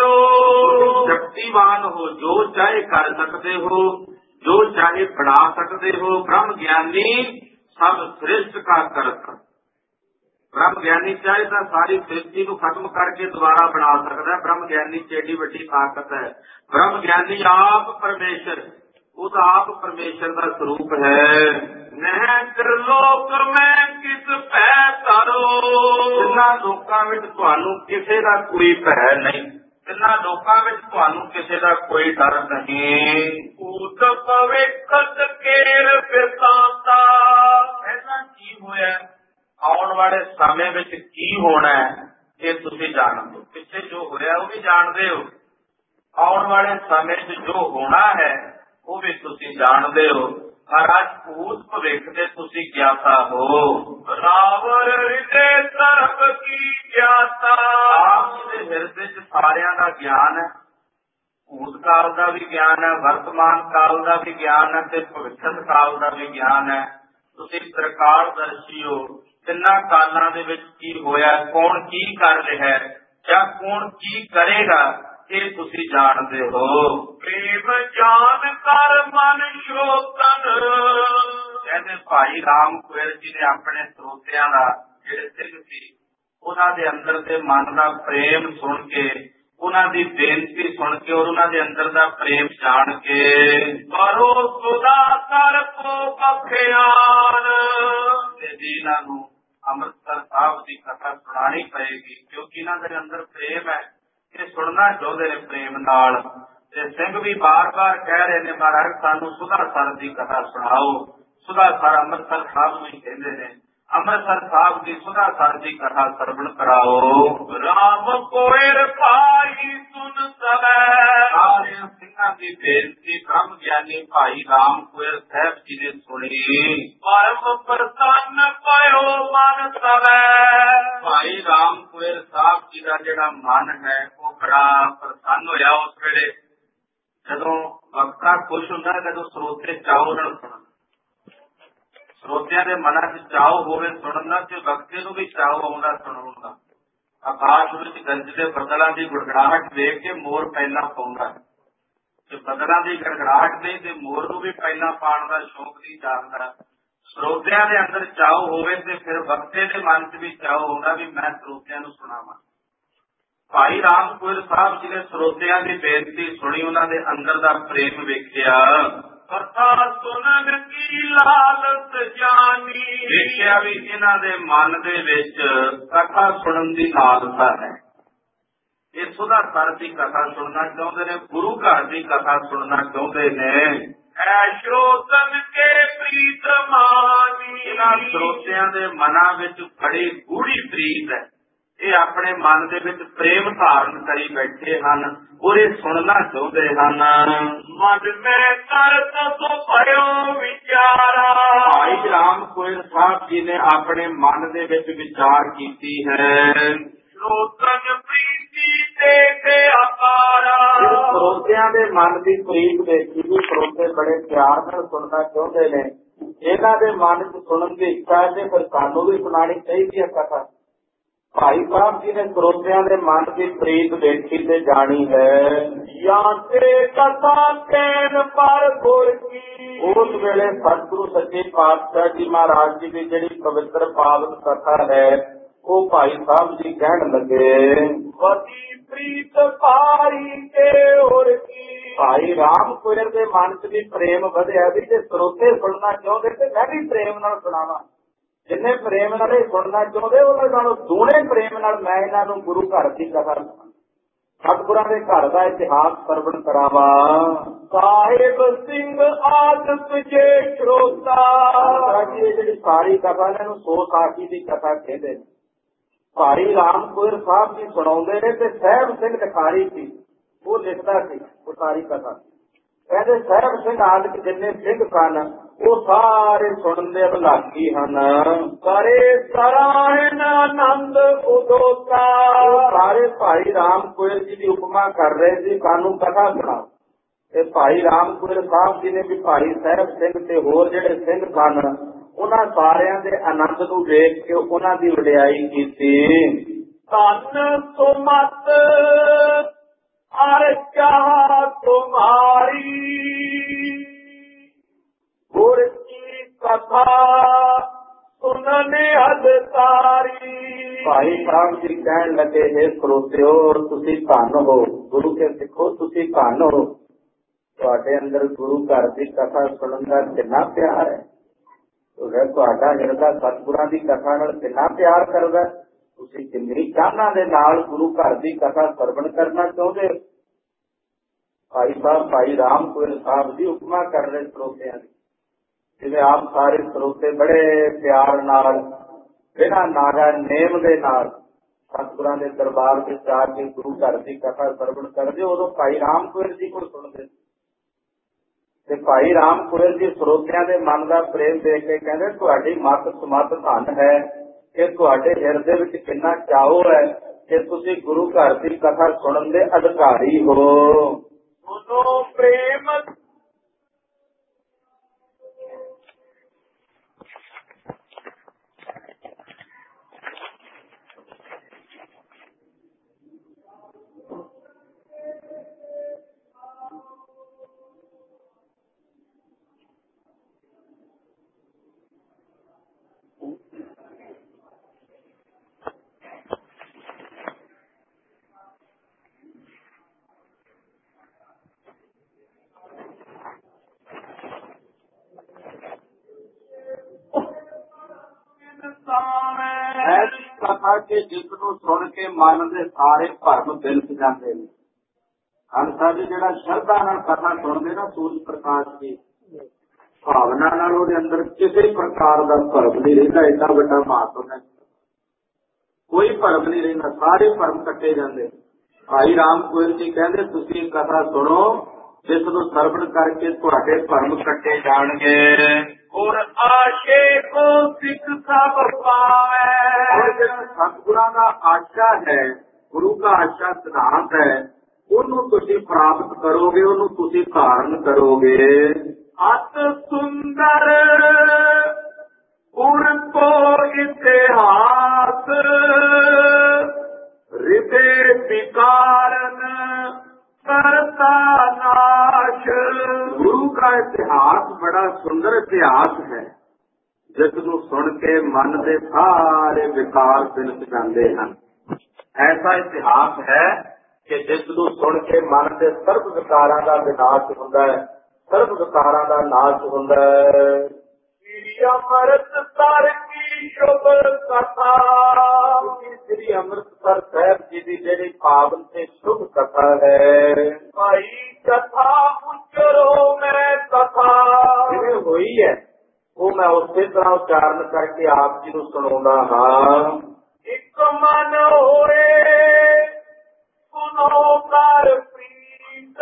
ਕਰੋ, ਸ਼ਕਤੀਵਾਨ ਹੋ, ਜੋ ਚਾਹੇ ਕਰ ਸਕਦੇ ਹੋ, ਜੋ ਚਾਹੇ ਬਣਾ ਸਕਦੇ ਹੋ। ਬ੍ਰਹਮ ਗਿਆਨੀ ਸਭ ਸ੍ਰਿਸ਼ਟ ਕਾ ਕਰਤਾ, ਬ੍ਰਹਮ ਗਿਆਨੀ ਚਾਹੇ ਤਾਂ ਸਾਰੀ ਸ੍ਰਿਸ਼ਟੀ ਨੂੰ ਖਤਮ ਕਰਕੇ ਦੁਬਾਰਾ ਬਣਾ ਸਕਦਾ। ਬ੍ਰਹਮ ਗਿਆਨੀ ਚ ਏਡੀ ਵੱਡੀ ਤਾਕਤ ਹੈ। ਬ੍ਰਹਮ ਗਿਆਨੀ ਆਪ ਪਰਮੇਸ਼ਰ, ਉਹ ਤਾਂ ਆਪ ਪਰਮੇਸ਼ਰ ਦਾ ਸਰੂਪ ਹੈ। ਨਹਿ ਤ੍ਰਿਲੋਕ ਮੈਂ ਕਿਸ ਭੈ ਧਰੋ, ਤਿੰਨਾਂ ਲੋਕਾਂ ਵਿੱਚ ਤੁਹਾਨੂੰ ਕਿਸੇ ਦਾ ਕੋਈ ਭੈ ਨਹੀਂ, ਤਿੰਨਾਂ ਲੋਕਾਂ ਵਿੱਚ ਤੁਹਾਨੂੰ ਕਿਸੇ ਦਾ ਕੋਈ ਡਰ ਨਹੀਂ। ਭੂਤ ਭਵਿੱਖ ਕੇਰ ਬਿਰਤਾਂਤਾ, ਪਹਿਲਾਂ ਕੀ ਹੋਇਆ, ਆਉਣ ਵਾਲੇ ਸਮੇਂ ਵਿੱਚ ਕੀ ਹੋਣਾ ਇਹ ਤੁਸੀਂ ਜਾਣਦੇ ਹੋ। ਪਿੱਛੇ ਜੋ ਹੋਇਆ ਉਹ ਵੀ ਜਾਣਦੇ ਹੋ, ਆਉਣ ਵਾਲੇ ਸਮੇਂ ਵਿੱਚ ਜੋ ਹੋਣਾ ਹੈ ਉਹ ਵੀ ਤੁਸੀਂ ਜਾਣਦੇ ਹੋ। ਮਹਾਰਾਜ ਭੂਤ ਭਵਿੱਖ ਦੇ ਤੁਸੀਂ ਗਿਆਤਾ ਹੋ। ਰਾਵਰ ਹਿਰਦੇ ਸਰਬ ਕੀ ਗਿਆਤਾ, ਆਪ ਦੇ ਹਿਰਦੇ ਚ ਸਾਰਿਆਂ ਦਾ ਗਿਆਨ ਹੈ। ਭੂਤ ਕਾਲ ਦਾ ਵੀ ਗਿਆਨ ਹੈ, ਵਰਤਮਾਨ ਕਾਲ ਦਾ ਵੀ ਗਿਆਨ ਹੈ ਤੇ ਭਵਿੱਖਤ ਕਾਲ ਦਾ ਵੀ ਗਿਆਨ ਹੈ। ਤੁਸੀਂ ਤ੍ਰਿਕਾਲਦਰਸ਼ੀ ਹੋ। ਤਿੰਨਾਂ ਕਾਲਾਂ ਦੇ ਵਿੱਚ ਕੀ ਹੋਇਆ, ਕੌਣ ਕੀ ਕਰ ਰਿਹਾ ਜਾਂ ਕੌਣ ਕੀ ਕਰੇਗਾ ਇਹ ਤੁਸੀਂ ਜਾਣਦੇ ਹੋ। ਪ੍ਰੇਮ ਜਾਨ ਕਰ ਮਨ ਸ਼ੋਤਨ, ਕਹਿੰਦੇ ਭਾਈ ਰਾਮ ਕੁਇਰ ਜੀ ਨੇ ਆਪਣੇ ਸਰੋਤਿਆਂ ਦਾ, ਜਿਹੜੇ ਸਿੰਘ ਸੀ, ਉਹਨਾਂ ਦੇ ਅੰਦਰ ਦੇ ਮਨ ਦਾ ਪ੍ਰੇਮ ਸੁਣ ਕੇ, ਉਹਨਾਂ ਦੀ ਬੇਨਤੀ ਸੁਣ ਕੇ ਔਰ ਉਹਨਾਂ ਦੇ ਅੰਦਰ ਦਾ ਪ੍ਰੇਮ ਜਾਣ ਕੇ, ਕਰੋ ਸੁਦਾ ਕਰ ਕੋ ਬਖਿਆਨ, ਤੇ ਜੀ ਇਹਨਾਂ ਨੂੰ ਅੰਮ੍ਰਿਤਸਰ ਸਾਹਿਬ ਦੀ ਕਥਾ ਸੁਣਾਣੀ ਪਏਗੀ, ਕਿਉਂਕਿ ਇਹਨਾਂ ਦੇ ਅੰਦਰ ਪ੍ਰੇਮ ਹੈ, ਇਹ ਸੁਣਨਾ ਚਾਹੁੰਦੇ ਨੇ ਪ੍ਰੇਮ ਨਾਲ। ਤੇ ਸਿੰਘ ਵੀ ਬਾਰ ਬਾਰ ਕਹਿ ਰਹੇ ਨੇ ਮਹਾਰਾਜ ਸਾਨੂੰ ਸੁਦਾ ਸਰ ਦੀ ਕਥਾ ਸੁਣਾਓ। ਸੁਦਾ ਸਰ ਅੰਮ੍ਰਿਤਸਰ ਸਾਹਿਬ ਨੂੰ ਹੀ ਕਹਿੰਦੇ ਨੇ, ਅੰਮ੍ਰਿਤਸਰ ਸਾਹਿਬ ਦੀ ਸੁਦਾ ਸਰ ਦੀ ਕਥਾ ਸਰਵਣ ਕਰਾਓ। ਰਾਮ ਕੋਇਰ ਭਾਈ ਸੁਨ ਸਵੈ, ਸਾਰਿਆਂ ਸਿੰਘਾਂ ਦੀ ਬੇਨਤੀ ਗਿਆਨੀ ਭਾਈ ਰਾਮ ਕੁਇਰ ਸਾਹਿਬ ਜੀ ਨੇ ਸੁਣੀ। ਪਰਮ ਪ੍ਰਸੰਨ ਪਇਓ ਮਨ ਸਵੈ। ਭਾਈ ਰਾਮ ਕੁਇਰ ਸਾਹਿਬ ਜੀ ਦਾ ਜਿਹੜਾ ਮਨ ਹੈ ਉਹ ਬੜਾ ਪ੍ਰਸੰਨ ਹੋਇਆ ਉਸ ਵੇਲੇ। ਜਦੋਂ ਵਕਤਾ ਖੁਸ਼ ਹੁੰਦਾ, ਜਦੋਂ ਸਰੋਤੇ ਚਾਉ ਨਾਲ ਸੁਣਨ, ਸਰੋਤਿਆਂ ਦੇ ਮਨਾਂ ਚ ਚਾਉ ਹੋਵੇ ਸੁਣਨ ਦਾ, ਤੇ ਵਕਤੇ ਨੂੰ ਵੀ ਚਾਉ ਆਉਂਦਾ ਸੁਣਨ ਦਾ। ਆਕਾਸ਼ ਵਿੱਚ ਗਰਜਦੇ ਬੱਦਲਾਂ ਦੀ ਗੁੜਗੜਾਹਟ ਵੇਖ ਕੇ ਮੋਰ ਪਹਿਲਾਂ ਪਾਉਂਦਾ ਹੈ, ਤੇ ਬੱਦਲਾਂ ਦੀ ਗੜਗੜਾਹਟ ਨਹੀਂ ਤੇ ਮੋਰ ਨੂੰ ਵੀ ਪਹਿਲਾਂ ਪਾਉਣ ਦਾ ਸ਼ੌਕ ਨਹੀਂ ਜਾਣਦਾ। ਸਰੋਤਿਆਂ ਦੇ ਅੰਦਰ ਚਾਉ ਹੋਵੇ ਤੇ ਫਿਰ ਵਕਤੇ ਦੇ ਮਨ ਚ ਵੀ ਚਾਉ ਹੁੰਦਾ ਵੀ ਮੈਂ ਸਰੋਤਿਆਂ ਨੂੰ ਸੁਣਾਵਾਂ। ਭਾਈ ਰਾਮ ਕੁਇਰ ਸਾਹਿਬ ਜੀ ਨੇ ਸਰੋਤਿਆਂ ਦੀ ਬੇਨਤੀ ਸੁਣੀ, ਉਹਨਾਂ ਦੇ ਅੰਦਰ ਦਾ ਪ੍ਰੇਮ ਵੇਖਿਆ। ਕਥਾ ਸੁਣਨ ਕੀ ਲਾਲਤ ਜਾਨੀ। ਵੇਖਿਆ ਵੀ ਇਹਨਾਂ ਦੇ ਮਨ ਦੇ ਵਿੱਚ ਕਥਾ ਸੁਣਨ ਦੀ ਲਾਲਸਾ ਹੈ। ਇਹ ਸੁਧਾ ਸਰ ਦੀ ਕਥਾ ਸੁਣਨਾ ਚਾਹੁੰਦੇ ਨੇ, ਗੁਰੂ ਘਰ ਦੀ ਕਥਾ ਸੁਣਨਾ ਚਾਹੁੰਦੇ ਨੇ। ਐ ਸ਼ਰੋਤਨ ਕੇ ਪ੍ਰੀਤ ਮਾਨੀ। ਇਹਨਾਂ ਸਰੋਤਿਆਂ ਦੇ ਮਨਾਂ ਵਿੱਚ ਬੜੀ ਗੂੜੀ ਪ੍ਰੀਤ ਹੈ। ਇਹ ਆਪਣੇ ਮਨ ਦੇ ਵਿੱਚ ਪ੍ਰੇਮ ਧਾਰਨ ਕਰੀ ਬੈਠੇ ਹਨ, ਉਹ ਇਹ ਸੁਣਨਾ ਚਾਹੁੰਦੇ ਹਨ। ਮਨ ਮੈਂ ਕਰਤ ਸੋ ਭਇਓ ਵਿਚਾਰਾ। ਭਾਈ ਰਾਮ ਕੁਇਰ ਸਾਹਿਬ ਜੀ ਨੇ ਆਪਣੇ ਮਨ ਦੇ ਵਿੱਚ ਵਿਚਾਰ ਕੀਤੀ ਹੈ। ਸਰੋਤਨ ਪ੍ਰੀਤੀ ਦੇਖੇ ਅਪਾਰਾ। ਸਰੋਤਿਆਂ ਦੇ ਮਨ ਦੀ ਪ੍ਰੀਤ ਦੇਖੀ ਵੀ ਸਰੋਤੇ ਬੜੇ ਪਿਆਰ ਨਾਲ ਸੁਣਨਾ ਚਾਹੁੰਦੇ ਨੇ। ਇਹਨਾਂ ਦੇ ਮਨ ਚ ਸੁਣਨ ਦੀ ਇੱਛਾ ਹੈ ਤੇ ਫਿਰ ਸਾਨੂੰ ਵੀ ਸੁਣਾਣੀ ਚਾਹੀਦੀ ਹੈ ਕਥਾ। ਭਾਈ ਸਾਹਿਬ ਜੀ ਨੇ ਸਰੋਤਿਆਂ ਦੇ ਮਨ ਦੀ ਪ੍ਰੀਤ ਦੇਖੀ ਤੇ ਜਾਣੀ ਹੈ। ਜਾਂ ਤੇ ਕਥਾ ਕਹਿਣ ਪਰ ਗੁਰ ਕੀ। ਉਸ ਵੇਲੇ ਸਤਿਗੁਰੂ ਸੱਚੇ ਪਾਤਸ਼ਾਹ ਜੀ ਮਹਾਰਾਜ ਜੀ ਦੀ ਜਿਹੜੀ ਪਵਿੱਤਰ ਪਾਵਨ ਕਥਾ ਹੈ ਉਹ ਭਾਈ ਸਾਹਿਬ ਜੀ ਕਹਿਣ ਲੱਗੇ। ਵਤੀ ਪ੍ਰੀਤ ਭਾਰੀ ਕੇ ਹੋਰ ਕੀ। ਭਾਈ ਰਾਮ ਕੁਇਰ ਦੇ ਮਨ ਚ ਵੀ ਪ੍ਰੇਮ ਵਧਿਆ ਵੀ ਜੇ ਸਰੋਤੇ ਸੁਣਨਾ ਚਾਹੁੰਦੇ ਤੇ ਮੈਂ ਵੀ ਪ੍ਰੇਮ ਨਾਲ ਸੁਣਾਵਾਂ। ਜਿੰਨੇ ਪ੍ਰੇਮ ਨਾਲ ਇਹ ਸੁਣਨਾ ਚਾਹੁੰਦੇ ਉਹਨਾਂ ਨਾਲੋਂ ਦੂਣੇ ਪ੍ਰੇਮ ਨਾਲ ਮੈਂ ਇਹਨਾਂ ਨੂੰ ਗੁਰੂ ਘਰ ਦੀ ਕਥਾ ਸਤਿਗੁਰਾਂ ਦੇ ਘਰ ਦਾ ਇਤਿਹਾਸ ਸਰਵਣ ਕਰਾਵਾਂ। ਸਾਹਿਬ ਸਿੰਘ ਆਦਿਤ ਜੇ ਸ਼ਰੋਤਾ। ਜੀ ਜਿਹੜੀ ਸਾਰੀ ਕਥਾ ਨੇ ਇਹਨੂੰ ਸੋ ਸਾਖੀ ਦੀ ਕਥਾ ਕਹਿੰਦੇ ਨੇ। ਭਾਈ ਰਾਮ ਕੁਇਰ ਸਾਹਿਬ ਜੀ ਸੁਣਾਉਂਦੇ ਨੇ ਤੇ ਸਾਹਿਬ ਸਿੰਘ ਲਿਖਾਰੀ ਸੀ, ਉਹ ਲਿਖਦਾ ਸੀ ਉਹ ਸਾਰੀ ਕਥਾ। ਕਹਿੰਦੇ ਸਾਹਿਬ ਸਿੰਘ ਆਦਿਕ ਜਿੰਨੇ ਸਿੰਘ ਸਨ ਉਹ ਸਾਰੇ ਸੁਣਨ ਦੇ ਅਭਿਲਾਸ਼ੀ ਹਨ। ਕਰੇ ਸਰਾਹਨ ਆਨੰਦ ਉਦੋਤਾ। ਸਾਰੇ ਭਾਈ ਰਾਮ ਕੁਇਰ ਜੀ ਦੀ ਉਪਮਾ ਕਰ ਰਹੇ ਸੀ, ਸਾਨੂੰ ਕਥਾ ਸੁਣਾਓ। ਤੇ ਭਾਈ ਰਾਮ ਕੁਇਰ ਸਾਹਿਬ ਜੀ ਨੇ ਵੀ ਭਾਈ ਸਾਹਿਬ ਸਿੰਘ ਤੇ ਹੋਰ ਜਿਹੜੇ ਸਿੰਘ ਸਨ ਉਹਨਾਂ ਸਾਰਿਆਂ ਦੇ ਆਨੰਦ ਨੂੰ ਵੇਖ ਕੇ ਉਹਨਾਂ ਦੀ ਵਡਿਆਈ ਕੀਤੀ। ਧੰਨ ਸੁਮਤ ਅਰ ਚਾਹ ਤੁਮਾਰੀ। ਗੁਰ ਕੀ ਕਥਾ ਸੁਣਨੇ ਅਧਿਕਾਰੀ। ਭਾਈ ਸਾਹਿਬ ਜੀ ਕਹਿਣ ਲੱਗੇ हे ਸਰੋਤਿਓ ਤੁਸੀਂ ਧੰਨ ਹੋ, ਗੁਰੂ ਕੇ ਸਿੱਖੋ ਤੁਸੀਂ ਧੰਨ ਹੋ। ਤੁਹਾਡੇ ਅੰਦਰ ਗੁਰੂ ਘਰ ਦੀ ਕਥਾ ਸੁਣਨ ਦਾ ਕਿੰਨਾ ਪਿਆਰ ਹੈ। ਤੁਹਾਡਾ ਹਿਰਦਾ ਸਤਿਗੁਰਾਂ ਦੀ ਕਥਾ ਨਾਲ ਕਿੰਨਾ ਪਿਆਰ ਕਰਦਾ। ਤੁਸੀਂ ਕਿੰਨੀ ਚਾਹਨਾ ਦੇ ਨਾਲ ਗੁਰੂ ਘਰ ਦੀ ਕਥਾ ਸਰਵਣ ਕਰਨਾ ਚਾਹੁੰਦੇ। ਭਾਈ ਸਾਹਿਬ ਭਾਈ ਰਾਮ ਕੁਇਰ ਸਾਹਿਬ ਦੀ ਉਪਮਾ ਕਰ ਰਹੇ ਸਰੋਤਿਆਂ ਦੀ, ਜਿਵੇਂ ਆਪ ਸਾਰੇ ਸਰੋਤੇ ਬੜੇ ਪਿਆਰ ਨਾਲ ਬਿਨਾਂ ਨਾਗਾ ਨੇਮ ਦੇ ਨਾਲ ਸਤਿਗੁਰਾਂ ਦੇ ਦਰਬਾਰ ਵਿੱਚ ਜਾ ਕੇ ਗੁਰੂ ਘਰ ਦੀ ਕਥਾ ਸਰਵਣ ਕਰਦੇ। ਉਦੋਂ ਭਾਈ ਰਾਮ ਕੁਇਰ ਜੀ ਕੋਲ ਸੁਣਦੇ ਤੇ ਭਾਈ ਰਾਮ ਕੁਇਰ ਜੀ ਸਰੋਤਿਆਂ ਦੇ ਮਨ ਦਾ ਪ੍ਰੇਮ ਦੇਖ ਕੇ ਕਹਿੰਦੇ ਤੁਹਾਡੀ ਮੱਤ ਸਮੱਤ ਧਨ ਹੈ ਕਿ ਤੁਹਾਡੇ ਹਿਰਦੇ ਵਿੱਚ ਕਿੰਨਾ ਚਾਉ ਹੈ ਕਿ ਤੁਸੀਂ ਗੁਰੂ ਘਰ ਦੀ ਕਥਾ ਸੁਣਨ ਦੇ ਅਧਿਕਾਰੀ ਹੋ। ਸੁਨੋ ਪ੍ਰੇਮ ਕਥਾ ਕੇ ਜਿਸ ਨੂੰ ਸੁਣ ਕੇ ਮਨ ਦੇ ਸਾਰੇ ਭਰਮ ਬਿਲਕ ਜਾਂਦੇ ਨੇ। ਹੰਸਾ ਜੀ ਜਿਹੜਾ ਸ਼ਰਧਾ ਨਾਲ ਕਥਾ ਸੁਣਦੇ ਨਾ ਸੂਰਜ ਪ੍ਰਕਾਸ਼ ਦੀ ਭਾਵਨਾ ਨਾਲ ਉਹਦੇ ਅੰਦਰ ਕਿਸੇ ਪ੍ਰਕਾਰ ਦਾ ਭਰਮ ਨਹੀਂ ਰਹਿੰਦਾ। ਏਡਾ ਵੱਡਾ ਮਹਾਤਮ ਹੈ, ਕੋਈ ਭਰਮ ਨਹੀਂ ਰਹਿੰਦਾ, ਸਾਰੇ ਭਰਮ ਕੱਟੇ ਜਾਂਦੇ। ਭਾਈ ਰਾਮ ਕੁਇਰ ਜੀ ਕਹਿੰਦੇ ਤੁਸੀਂ ਕਥਾ ਸੁਣੋ ਜਿਸ ਨੂੰ ਸਰਵਣ ਕਰਕੇ ਤੁਹਾਡੇ ਭਰਮ ਕੱਟੇ ਜਾਣਗੇ। ਔਰ ਆਸ਼ੇ ਕੋ ਸਿੱਖ ਸਭ ਪਾਵੇ। ਸਤਿਗੁਰਾਂ ਦਾ ਆਸ਼ਾ ਹੈ, ਗੁਰੂ ਦਾ ਆਸ਼ਾ ਸਿਧਾਂਤ ਹੈ, ਉਹਨੂੰ ਤੁਸੀਂ ਪ੍ਰਾਪਤ ਕਰੋਗੇ, ਉਹਨੂੰ ਤੁਸੀਂ ਧਾਰਨ ਕਰੋਗੇ। ਅਤ ਸੁੰਦਰ ਗੁਣ ਕੋ ਇਤਿਹਾਸ ਹਿਰਦੇ ਵਿਕਾਰਨ ਕਰਤਾ ਨਾਸ਼। ਗੁਰੂ ਦਾ ਇਤਿਹਾਸ ਬੜਾ ਸੁੰਦਰ ਇਤਿਹਾਸ ਹੈ, ਜਿਸ ਨੂੰ ਸੁਣ ਕੇ ਮਨ ਦੇ ਸਾਰੇ ਵਿਕਾਰ ਬਿਨਸ ਜਾਂਦੇ ਹਨ। ਐਸਾ ਇਤਿਹਾਸ ਹੈ ਕਿ ਜਿਸ ਨੂੰ ਸੁਣ ਕੇ ਮਨ ਦੇ ਸਰਬ ਵਿਕਾਰਾਂ ਦਾ ਵਿਨਾਸ਼ ਹੁੰਦਾ ਹੈ, ਸਰਬ ਵਿਕਾਰਾਂ ਦਾ ਨਾਸ਼ ਹੁੰਦਾ ਹੈ। ਅੰਮ੍ਰਿਤਸਰ ਕੀ ਸ਼ੁਭ ਕਥਾ, ਸ੍ਰੀ ਅੰਮ੍ਰਿਤਸਰ ਸਾਹਿਬ ਜੀ ਦੀ ਜਿਹੜੀ ਪਾਵਨ ਤੇ ਸ਼ੁਭ ਕਥਾ ਹੈ। ਭਾਈ ਕਥਾ ਉਚਰੋ ਮੈਂ ਕਥਾ, ਜਿਵੇਂ ਹੋਈ ਹੈ ਉਹ ਮੈਂ ਉਸੇ ਤਰ੍ਹਾਂ ਉਚਾਰਨ ਕਰਕੇ ਆਪ ਜੀ ਨੂੰ ਸੁਣਾਉਂਦਾ ਹਾਂ। ਇੱਕ ਮਨ ਹੋਏ ਸੁਨੋ ਕਰ ਪ੍ਰੀਤ,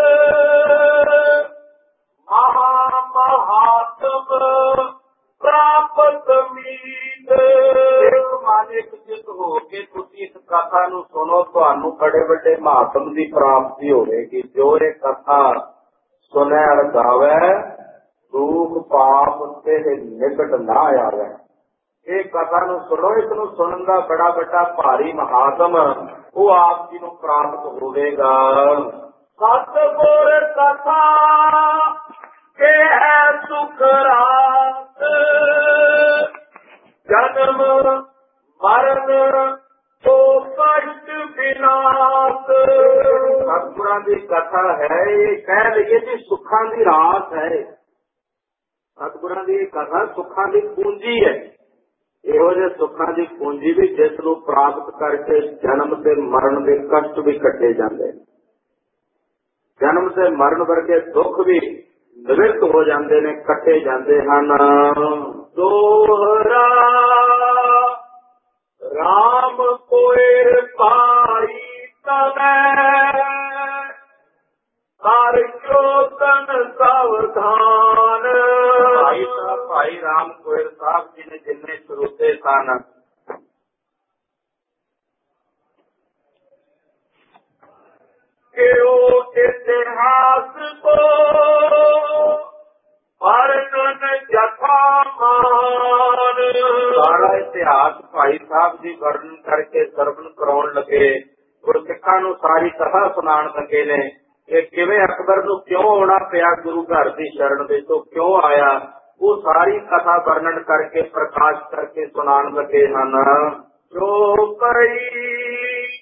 ਮਹਾ ਮਹਾਤਮ ਪ੍ਰਾਪਤ ਮੀਤ। ਇੱਕ ਮਨ ਇੱਕ ਚਿੱਤ ਹੋ ਕੇ ਤੁਸੀਂ ਇਸ ਕਥਾ ਨੂੰ ਸੁਣੋ, ਤੁਹਾਨੂੰ ਬੜੇ ਵੱਡੇ ਮਹਾਤਮ ਦੀ ਪ੍ਰਾਪਤੀ ਹੋਵੇਗੀ। ਜੋ ਇਹ ਕਥਾ ਸੁਣੈ ਗਾਵੇ, ਦੁਖ ਪਾਪ ਉੱਤੇ ਨਿਕਟ ਨਾ ਆਵੇ। ਇਹ ਕਥਾ ਨੂੰ ਸੁਣੋ, ਇਸ ਨੂੰ ਸੁਣਨ ਦਾ ਬੜਾ ਵੱਡਾ ਭਾਰੀ ਮਹਾਤਮ ਉਹ ਆਪ ਜੀ ਨੂੰ ਪ੍ਰਾਪਤ ਹੋਵੇਗਾ। ਸਤਿਗੁਰ ਕਥਾ ਕੇ ਹੈ ਸੁਖ ਰਾਤ, ਜਨਮ ਮਰਨ ਤੋਂ ਕਸ਼ਟ ਵਿਨਾਸ਼। ਸਤਿਗੁਰਾਂ ਦੀ ਕਥਾ ਹੈ, ਇਹ ਕਹਿ ਲਈਏ ਕਿ ਸੁੱਖਾਂ ਦੀ ਰਾਤ ਹੈ। ਸਤਿਗੁਰਾਂ ਦੀ ਕਥਾ ਸੁੱਖਾਂ ਦੀ ਪੂੰਜੀ ਹੈ। ਇਹੋ ਜਿਹੇ ਸੁੱਖਾਂ ਦੀ ਪੂੰਜੀ ਵੀ ਜਿਸ ਨੂੰ ਪ੍ਰਾਪਤ ਕਰਕੇ ਜਨਮ ਤੇ ਮਰਨ ਦੇ ਕਸ਼ਟ ਵੀ ਕੱਟੇ ਜਾਂਦੇ, ਜਨਮ ਤੇ ਮਰਨ ਵਰਗੇ ਦੁੱਖ ਵੀ ਨਿਵਰਤ ਹੋ ਜਾਂਦੇ ਨੇ, ਕੱਟੇ ਜਾਂਦੇ ਹਨ। ਦੋਹਰਾ ਰਾਮ ਕੋਇ ਭਾਈ ਤਮੈ, ਹਰ ਚੋਤਨ ਸਾਵਧਾਨ। ਭਾਈ ਸਾਹਿਬ ਭਾਈ ਰਾਮ ਕੋਇਰ ਸਾਹਿਬ ਜੀ ਨੇ ਜਿੰਨੇ ਸਰੋਤੇ ਸਨ, ਕਿ ਉਹ ਇਤਿਹਾਸ ਕੋ ਵਰਣਨ ਜਥਾ ਮਾਨ। ਸਾਰਾ ਇਤਿਹਾਸ ਭਾਈ ਸਾਹਿਬ ਜੀ ਵਰਣਨ ਕਰਕੇ ਸਰਵਣ ਕਰਾਉਣ ਲੱਗੇ, ਗੁਰਸਿੱਖਾਂ ਨੂੰ ਸਾਰੀ ਕਥਾ ਸੁਣਾਉਣ ਲੱਗੇ ਨੇ ਕਿ ਕਿਵੇਂ ਅਕਬਰ ਨੂੰ ਕਿਉਂ ਆਉਣਾ ਪਿਆ, ਗੁਰੂ ਘਰ ਦੀ ਸ਼ਰਨ ਦੇ ਤੋਂ ਕਿਉਂ ਆਇਆ। ਉਹ ਸਾਰੀ ਕਥਾ ਵਰਣਨ ਕਰਕੇ ਪ੍ਰਕਾਸ਼ ਕਰਕੇ ਸੁਣਾਉਣ ਲੱਗੇ ਹਨ। ਜੋ ਕਈ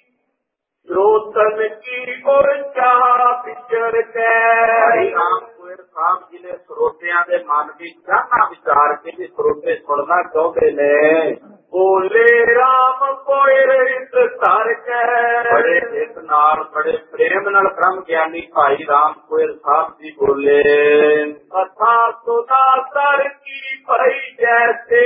ਸਰੋਤਨ ਕੀ ਉਰਚਾ ਵਿਚਰ ਕੇ, ਭਾਈ ਰਾਮ ਕੋਇਰ ਸਾਹਿਬ ਜੀ ਨੇ ਸਰੋਤਿਆਂ ਦੇ ਮਨ ਵਿੱਚ ਚਾਹਨਾ ਵਿਚਾਰ ਕੇ ਵੀ ਸਰੋਤੇ ਸੁਣਨਾ ਚਾਹੁੰਦੇ ਨੇ। ਬੋਲੇ ਰਾਮ ਕੋਇਰ ਇਸ ਧਰ ਕੇ, ਬੜੇ ਹਿੱਤ ਨਾਲ ਬੜੇ ਪ੍ਰੇਮ ਨਾਲ ਬ੍ਰਹਮ ਗਿਆਨੀ ਭਾਈ ਰਾਮ ਕੋਇਰ ਸਾਹਿਬ ਜੀ ਬੋਲੇ। ਕਥਾ ਸੁਦਾ ਸਰ ਕੀ ਭਈ ਜੈਸੇ,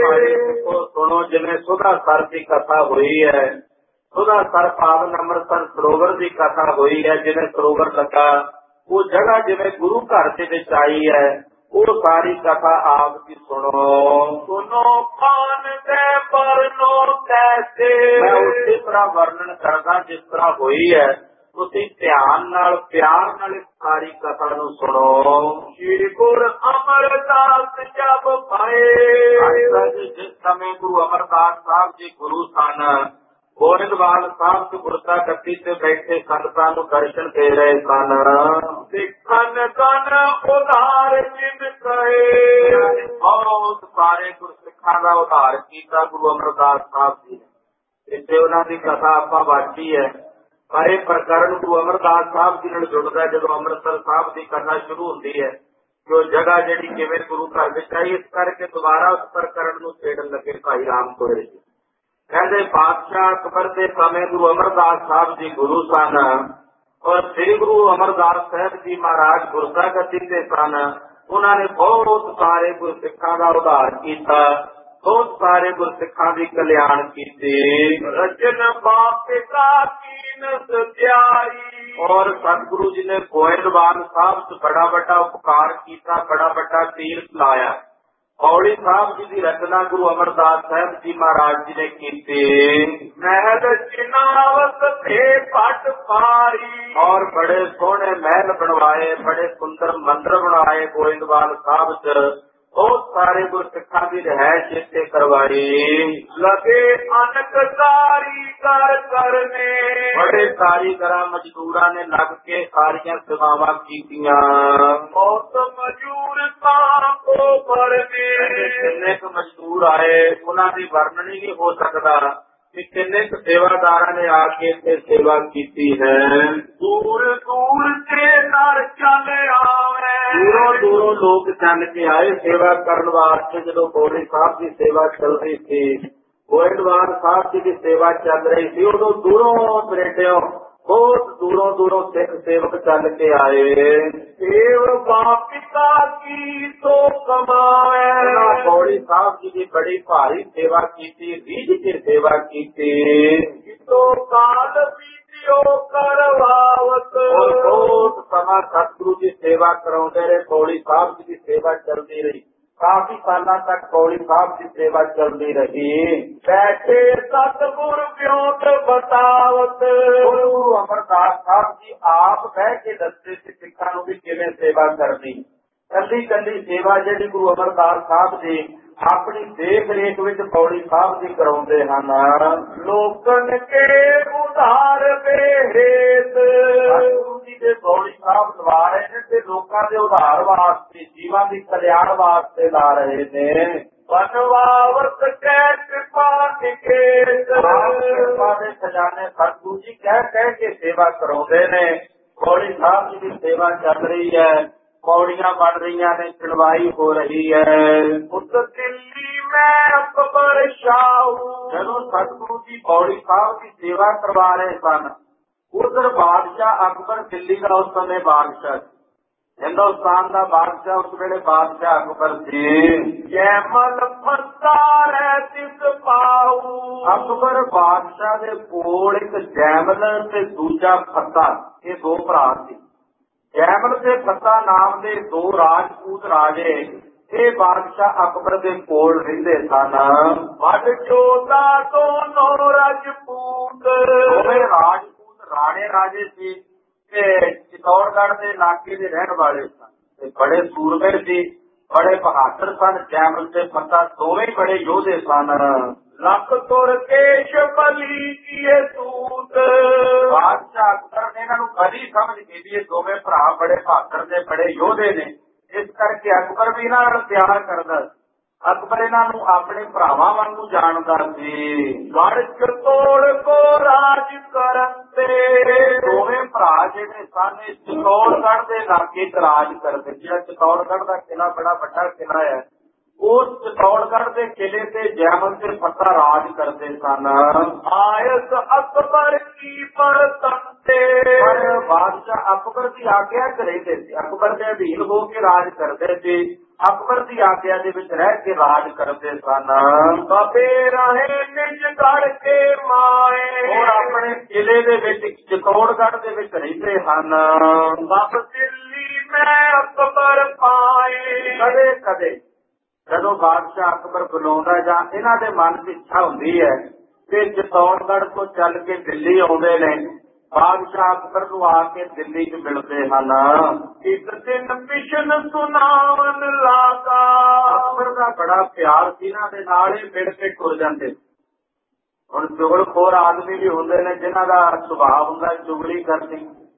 ਸੁਣੋ ਜਿਵੇਂ ਸੁਦਾ ਸਰ ਦੀ ਕਥਾ ਹੋਈ ਹੈ। ਸੁਦਾ ਸਰ ਪਾਵਨ ਅੰਮ੍ਰਿਤਸਰ ਸਰੋਵਰ ਦੀ ਕਥਾ ਹੋਈ ਹੈ। ਜਿਵੇਂ ਸਰੋਵਰ ਲੱਗਾ, ਉਹ ਜਗ੍ਹਾ ਜਿਵੇਂ ਗੁਰੂ ਘਰ ਦੇ ਵਿੱਚ ਆਈ ਹੈ, ਉਹ ਸਾਰੀ ਕਥਾ ਆਪ ਜੀ ਸੁਣੋ। ਸੁਣੋ ਖਾਨ ਦੇ ਵਰਨੋ ਕੈਸੇ, ਮੈਂ ਉਸੇ ਤਰ੍ਹਾਂ ਵਰਣਨ ਕਰਦਾ ਜਿਸ ਤਰ੍ਹਾਂ ਹੋਈ ਹੈ। ਤੁਸੀਂ ਧਿਆਨ ਨਾਲ ਪਿਆਰ ਨਾਲ ਇਸ ਸਾਰੀ ਕਥਾ ਨੂੰ ਸੁਣੋ। ਸ਼੍ਰੀ ਗੁਰੂ ਅਮਰਦਾਸ ਜਬ ਪਾਏ, ਜਿਸ ਸਮੇਂ ਗੁਰੂ ਅਮਰਦਾਸ ਸਾਹਿਬ ਜੀ ਗੁਰੂ ਸਨ, ਗੋਇੰਦਵਾਲ ਸਾਹਿਬ ਚ ਗੁਰਤਾ ਗੱਦੀ ਤੇ ਬੈਠੇ ਸੰਗਤਾਂ ਨੂੰ ਦਰਸ਼ਨ ਦੇ ਰਹੇ ਸਨ। ਸਿੱਖਨ ਕਨ ਉਧਾਰ ਜਿਨ ਕਹੇ, ਬਹੁਤ ਸਾਰੇ ਗੁਰਸਿੱਖਾਂ ਦਾ ਉਧਾਰ ਕੀਤਾ ਗੁਰੂ ਅਮਰਦਾਸ ਸਾਹਿਬ ਜੀ ਨੇ। ਇੱਥੇ ਉਹਨਾਂ ਦੀ ਕਥਾ ਆਪਾਂ ਵਾਚੀ ਹੈ, ਪਰ ਇਹ ਪ੍ਰਕਰਨ ਗੁਰੂ ਅਮਰਦਾਸ ਸਾਹਿਬ ਜੀ ਨਾਲ ਜੁੜਦਾ। ਜਦੋਂ ਅੰਮ੍ਰਿਤਸਰ ਸਾਹਿਬ ਦੀ ਕਥਾ ਸ਼ੁਰੂ ਹੁੰਦੀ ਹੈ ਕਿ ਉਹ ਜਗ੍ਹਾ ਜਿਹੜੀ ਕਿਵੇਂ ਗੁਰੂ ਘਰ ਵਿੱਚ ਆਈ, ਇਸ ਕਰਕੇ ਦੁਬਾਰਾ ਉਸ ਪ੍ਰਕਰਨ ਨੂੰ ਛੇੜਨ ਲੱਗੇ ਭਾਈ ਰਾਮ ਕੋਇਰ ਜੀ। ਕਹਿੰਦੇ ਬਾਦਸ਼ਾਹ ਅਕਬਰ ਦੇ ਸਮੇਂ ਗੁਰੂ ਅਮਰਦਾਸ ਸਾਹਿਬ ਜੀ ਗੁਰੂ ਸਨ, ਔਰ ਸ੍ਰੀ ਗੁਰੂ ਅਮਰਦਾਸ ਸਾਹਿਬ ਜੀ ਮਹਾਰਾਜ ਗੁਰਤਾ ਗੱਦੀ ਤੇ ਸਨ। ਉਹਨਾਂ ਨੇ ਬਹੁਤ ਸਾਰੇ ਗੁਰਸਿੱਖਾਂ ਦਾ ਉਧਾਰ ਕੀਤਾ, ਬਹੁਤ ਸਾਰੇ ਗੁਰਸਿੱਖਾਂ ਦੀ ਕਲਿਆਣ ਕੀਤੀ। ਰਚਨ ਬਾਪਿਕਾ ਕੀਨ ਸਤਿਆਈ, और सतगुरु जी ने गोइंदवाल साहब च बड़ा बड़ा उपकार किया, बड़ा बड़ा तीर्थ लाया। पौड़ी साहब जी की रचना गुरु अमरदास साहब जी महाराज जी ने की। महल चिनावत थे पट पारी, और बड़े सोहने महल बनवाए, बड़े सुंदर मंदिर बनाए गोइंदवाल साहब च। बहुत सारे गुरसिखा की रिहायश इत्थे करवाई। लगे अनक कारीगर करने, बड़े कारीगर मजदूरा ने लग के सारिया सेवावां कीतियां। बहुत मजूर को भरने, किन्ने क मजदूर आए उन्हां दी वर्णन ही नहीं हो सकता कि किन्ने क सेवादारा ने आके इत्थे सेवा कीती है। दूर दूर से नर चले आवे, दूरों दूरों लोग चल के आए सेवा करने वास्ते। जो बौड़ी साहब की सेवा चल रही थी, गोइंदवाल साहब जी की सेवा चल रही थी, उदों दूरों दरेटियों बहुत दूरों दूरों सिख सेवक चल के आए। सेवा पिता की तो कमाए, बौड़ी साहब जी की बड़ी भारी सेवा की, रीझ के सेवा की। तो काल बीतियो करवावत, और बहुत समा सतगुरु की सेवा कराते रहे। बौड़ी साहब जी की सेवा चलती रही, काफी साल तक बौड़ी साहब की सेवा चलती रही। बैठे सतगुर व्योत बतावत, गुरु अमरदास साहब जी आप बह के दसते थे सिखा नूं भी किवें सेवा करनी। कली कली सेवा जी गुरु अमरदास साहब जी अपनी देख रेख विच बौड़ी साहब जी कराउंदे हन। लोकन के उधार बेहेत, गुरु जी दे बौड़ी साहब लवा रहे ने ते लोकां दे उधार वास्ते, जीवां दी कल्याण वास्ते ला रहे ने। बनवावत कै कृपा निकेत, कृपा दे खजाने सतगुरु जी कह कह के सेवा कराउंदे ने। बौड़ी साहब जी की सेवा चल रही है, पौड़ियां बन रही ने, चढ़वाई हो रही है। उस दिल्ली में अकबर शाहू, जदों सतगुरु जी पौड़ी साहब की सेवा करवा रहे सन, उधर बादशाह अकबर दिल्ली का उस समय बादशाह, हिंदुस्तान का बादशाह उस वेले बादशाह अकबर थे। जैमल फसार है तिस पाऊ, अकबर बादशाह दे कोल एक जैमल ते दूजा फसा, ये दो भरा सी। जैमल ते फसा नाम दे दो राजपूत राजे ये बादशाह अकबर दे कोल रहिंदे सन। वड चोदा दोनों राजपूत, दोवें राजपूत राणे राजे सी ते चित्तौड़गढ़ के इलाके के रहने वाले सन। बड़े सूरमे सी, बड़े बहादुर सन। जैमल ते फसा दोवें बड़े योधे सन। लख तुर केश बली किए सूत, बादशाह अकबर ने इन्हों बली समझ के भी ये दोवें भरा बड़े बहादुर ने, बड़े योधे ने, इस करके अकबर भी इन्हों प्यार करता। अकबर इन्हों अपने भरावां वांगू जानदा सी। गढ़ चतौड़ को राज करते, दोवें भरा जिहड़े सन चित्तौड़गढ़ के इलाके च राज करते। जिहड़ा चित्तौड़गढ़ का किला बड़ा वड्डा किला है, उस चित्तौड़गढ़ के किले से जैमल से फसा राज करते सन। आयस अकबर की बरतंते, बादशाह अकबर की आज्ञा च रहिंदे सी, अकबर के अधीन हो के राज करते थे, अकबर की आज्ञा दे विच रह के राज करते सन। बाबे रहे निज गढ़ के माए, और अपने किले दे विच चित्तौड़गढ़ दे विच रहिंदे हन। सब दिल्ली में अकबर पाए, कदे कदे जदों बादशाह अकबर बुलाउंदा जां इन्हां दे मन च इच्छा हुंदी है कि चित्तौड़गढ़ तो चल के दिल्ली आउंदे ने, बादशाह अकबर नूं आके दिल्ली च मिलदे हन। इक दिन मिशन सुनावन लागा, अकबर दा बड़ा प्यार सी इन्हां दे नाल, ही मिल के टुर जांदे। हुण चुगलखोर आदमी भी हुंदे ने जिन्हां दा सुभाव हुंदा चुगली करनी।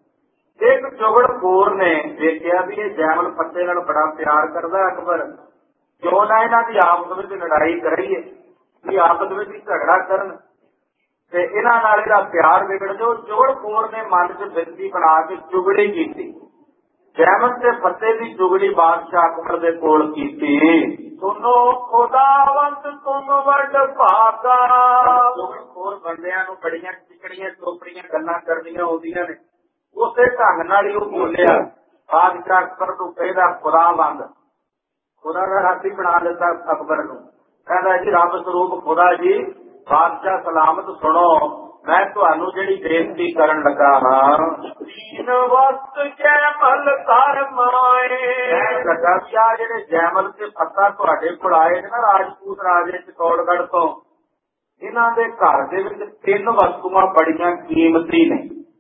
एक चुगलखोर ने देखिया भी ये जैमल फत्ते नाल बड़ा प्यार करदा अकबर, क्यों ना इन्हां दी आपस विच लड़ाई कराइए, भी आपस विच झगड़ा करन ते इन्हां नाल इहदा प्यार विगड़ जाओ। चुगलखोर ने मन च बिरती बना के चुगली कीती, जैमल ते फत्ते दी चुगली बादशाह अकबर दे कोल कीती। सुनो खुदावंत तुम वड भागा, चुगलखोर बंदियां नूं बड़ियां चिकड़ियां चोपड़ियां गल्लां करनियां आउंदियां ने, उसे ढंग नाल ही ओह बोलिया। बादशाह अकबर नूं कहदा खुदावंत, खुदा का हाथी बना लेता अकबर नूं, कहता जी रब स्वरूप खुदा जी बादशाह सलामत सुनो, मैं तुहानू जिहड़ी बेनती करन लगा हां। दीन वस्त जैमल कर माए। लगा भी आ जेडे जैमल के पत्ता तुहाडे कोल आए ने ना राजपूत राजे चित्तौड़गढ़ तो, इन्हां दे घर दे विच तीन वस्तुआं बड़ियां कीमती ने।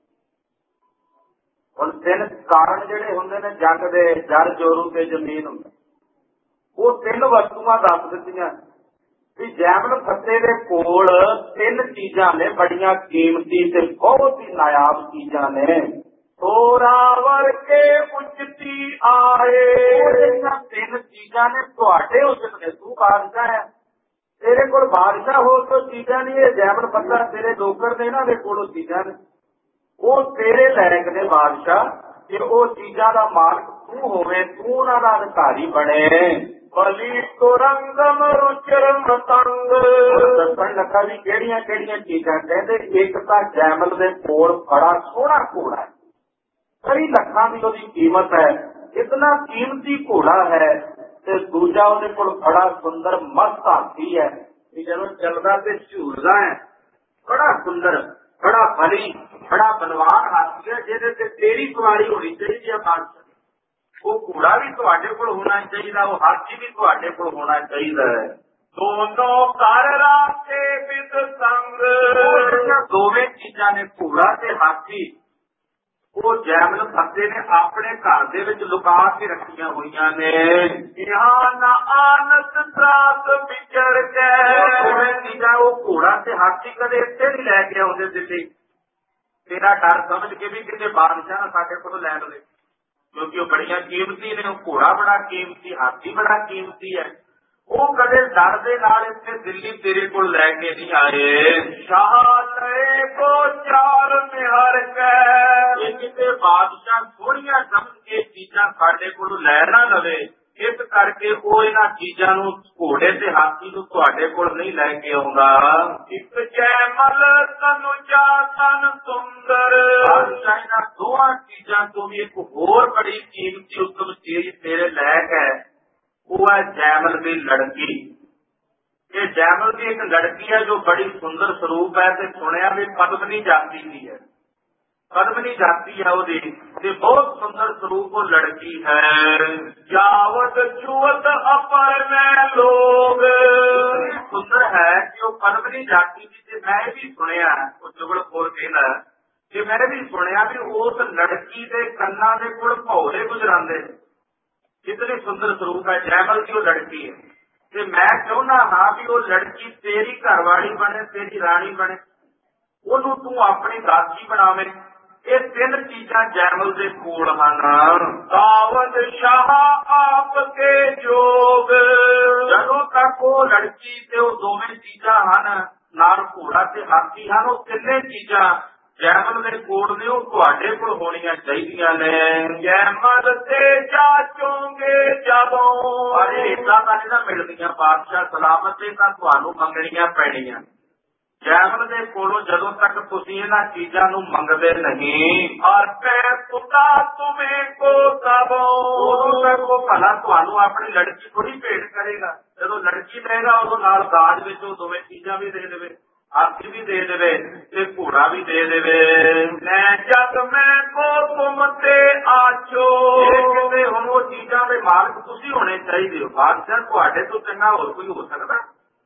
हुण तीन कारण जेडे हुंदे ने जग दे, जर जोरू ते जमीन हुंदे, वो तीन वस्तुआं दस दित्तियां भी जैमल फत्ते दे कोल तीन चीजां ने बड़ियां कीमती ते बहुत ही नायाब चीजां ने। थोरावर के उचती आए, तीन चीजां ने तुहाडे उचित ने, तू बादशाह है, तेरे कोल बादशाह हो तो चीजां नहीं, ये जैमल फत्ता तेरे नौकर ने, इन्हां दे कोल चीजां ने, वो तेरे लायक ने बादशाह कि वो चीजां दा मालक तू होवे, तू उन्हां दा अधिकारी बने। बली तुरंगम रुचर मतंग, दसन लगा भी केड़ियां केड़ियां चीजां कहंदे। एक तां जैमल दे कोल बड़ा सोहना घोड़ा है, कई लखां दी ओहदी कीमत है, इतना कीमती घोड़ा है। ते दूजा ओहदे कोल बड़ा सुंदर मस्त हाथी है, जदों चलदा ते झूलदा है, बड़ा सुंदर, बड़ा बली, बड़ा बलवान हाथी है, जिहदे ते तेरी सवारी होनी चाहिए है बादशाह। वो घोड़ा भी तुहाडे कोल होना चाहिए, वो हाथी भी तुहाडे कोल होना चाहिए। दोनों कर राखे विद संग, दोवें चीजां ने घोड़ा ते हाथी वो जैमल फत्ते ने अपने घर दे विच लुका के रखियां होईयां ने। यहाँ न आनत त्रास विचर के, दोवें चीजां वो घोड़ा ते हाथी कदे इत्थे नहीं लैके आउंदे दिल्ली, तेरा डर समझ के भी किते बादशाह ना साडे कोलों लै लवे, क्योंकि वो बड़ियां कीमती ने, घोड़ा बड़ा कीमती, हाथी बड़ा कीमती है। वो कदे डर दे नाल इत्थे दिल्ली तेरे कोल लैके नहीं आए। शाह ले को चार निहर के, किते बादशाह सोहणियां समझ के चीजां साडे कोल लै ना लवे, इस करके वो इन्हां चीजां नूं घोड़े ते हाथी नूं तुहाडे कोल नहीं लैके आउंदा। इक जैमल तनुजा तन सुंदर, बादशाह इन्हां दोहां चीजां तो भी एक होर बड़ी कीमती उत्तम चीज तेरे लैक है, वो है जैमल की लड़की। ये जैमल की एक लड़की है जो बड़ी सुंदर स्वरूप है, ते सुनिया भी पद्मनी जाति की है, पद्मनी जाति है ओदी, ते बहुत सुंदर स्वरूप वो लड़की है। जावत छुअत अपर में लोग, सुंदर है कि वो पद्मनी जाति की, मैं भी सुनिया वो जुगलखोर कहना कि मैंने भी सुनिया भी उस लड़की के कन्ना के कोल भौरे गुजरांदे, कितनी सुंदर स्वरूप है जैमल की वो लड़की है। ते मैं चाहना हाँ भी वो लड़की तेरी घरवाली बने, तेरी रानी बने, ओनू तू अपनी दासी बनावे। ये तीन चीजा जैमल दे कोल हन। दावत शाह आप के जोग, जदों तक वो लड़की ते वो दोवें चीजा हन, नाल घोड़ा ते हाथी हन, वो तिन्ने चीजा जैमल दे कोल ने, वो तुहाडे कोल होणियां चाहीदियां ने। जैमल ते चाचोगे जदों, अरे इदां तां नहीं ना मिलदियां बादशाह सलामत, ते तां तुहानूं मंगणियां पैणियां। जैमल दे कोलों जदों तक तुसीं इन्हां चीजां नूं मंगदे नहीं, और मैं पुता तुम्हें को सबों, उदों तक वो भला तुहानूं अपनी लड़की थोड़ी भेंट करेगा। जदों लड़की लेगा उदों नाल दाज विच वो दोवें चीजां भी दे देवे, हाथी भी दे देवे ते घोड़ा भी दे देवे। मैं जग में को तुम ते आचो, किते हुण वो चीजां दे मालक तुसीं होणे चाहीदे हो, बादशाह तुहाडे तो चंगा होर कोई हो सकदा।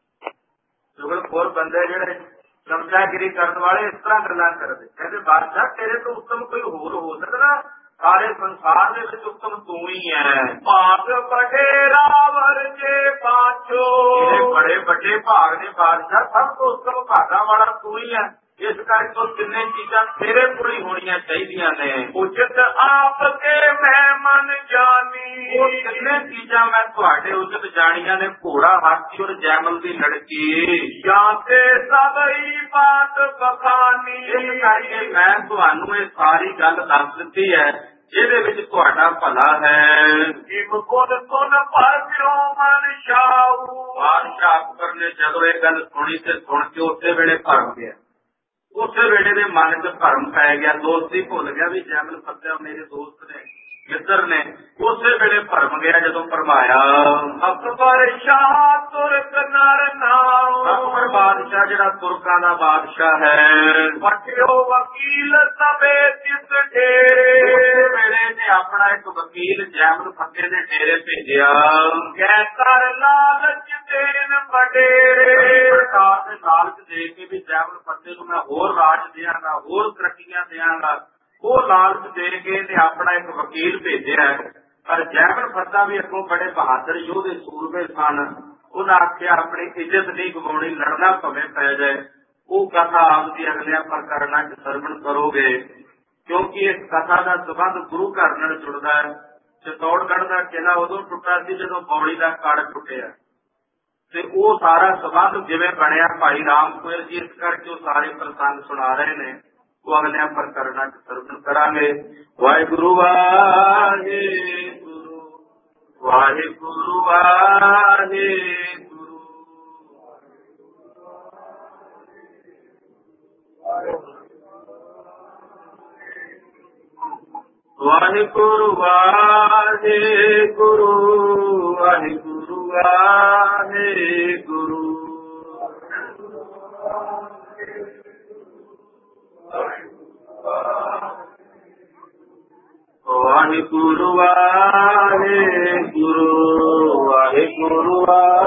जुगलखोर बंदे जेड़े चमचागिरी करने वाले इस तरह गल्लां करदे, कहंदे बादशाह तेरे तो उत्तम कोई होर हो सकदा, सारे संसार दे विच उत्तम तू ही है। भाग बडेरा वरजे पाछो, बड़े बड़े भाग ने बादशाह, सब तो उत्तम भागा वाला तू ही है, इस करके तिन्ने चीजां तेरे कोल ही होणियां चाहीदियां ने। उचित आप के मैं मन जानी, वो तिन्ने चीजां मैं तुहाडे उचित जाणियां ने, घोड़ा हाथी और जैमल दी लड़की। जाते सबई बात बखानी, इस करके मैं तुहानूं ये सारी गल दस दित्ती है जिहदे विच तुहाडा भला है। जिम गुण गुण परम्यो मन शाहू, बादशाह अकबर ने जदों ये गल सुनी ते सुन के उसे वेले भरम गया, उसे वेले दे मन च भरम पै गया, दोस्ती भुल गया भी जैमल फत्ते मेरे दोस्त ने, मित्र ने, उसे वेले भरम गया जदों भरमाया। अकबर शाह तुर्क नर नाम, अकबर बादशाह जिहड़ा तुर्कां दा बादशाह है। वटियो वकील सबे जिस डेरे, अपना एक वकील जैमल फतेह दे डेरे भेजिया। कै कर लालच देन वडेरे, सरकार ने लालच दे के भी जैमल फतेह नूं मैं होर राज देंगा, होर तरक्कियां देंगा, वो लालच दे के ने अपना एक वकील भेजिया। पर जैमल फतेह भी अगों बड़े बहादुर योधे सूरबे सन। उन्हें आख्या अपनी इज्जत नहीं गवाउणी, लड़ना भवे पै जाए। वो कथा आपकी अगलिया प्रकरणों च सरवण करोगे, क्योंकि इस कथा का संबंध गुरु घर नाल जुड़दा है। चित्तौड़गढ़ का किला उदों टुटा सी जदों पौड़ी का कड़ टुटिया, ते वो सारा संबंध जिवें बनया भाई राम कोयल जी, इस करके वो सारे प्रसंग सुना रहे ने। वो अगलिया प्रकरणों च सरवण करांगे। वाहिगुरु वाहिगुरु वाहिगुरु वाहिगुरु वाहिगुरु वाहिगुरु वाहिगुरु वाहिगुरु वाहिगुरु वाहिगुरु वाहिगुरु वाहिगुरु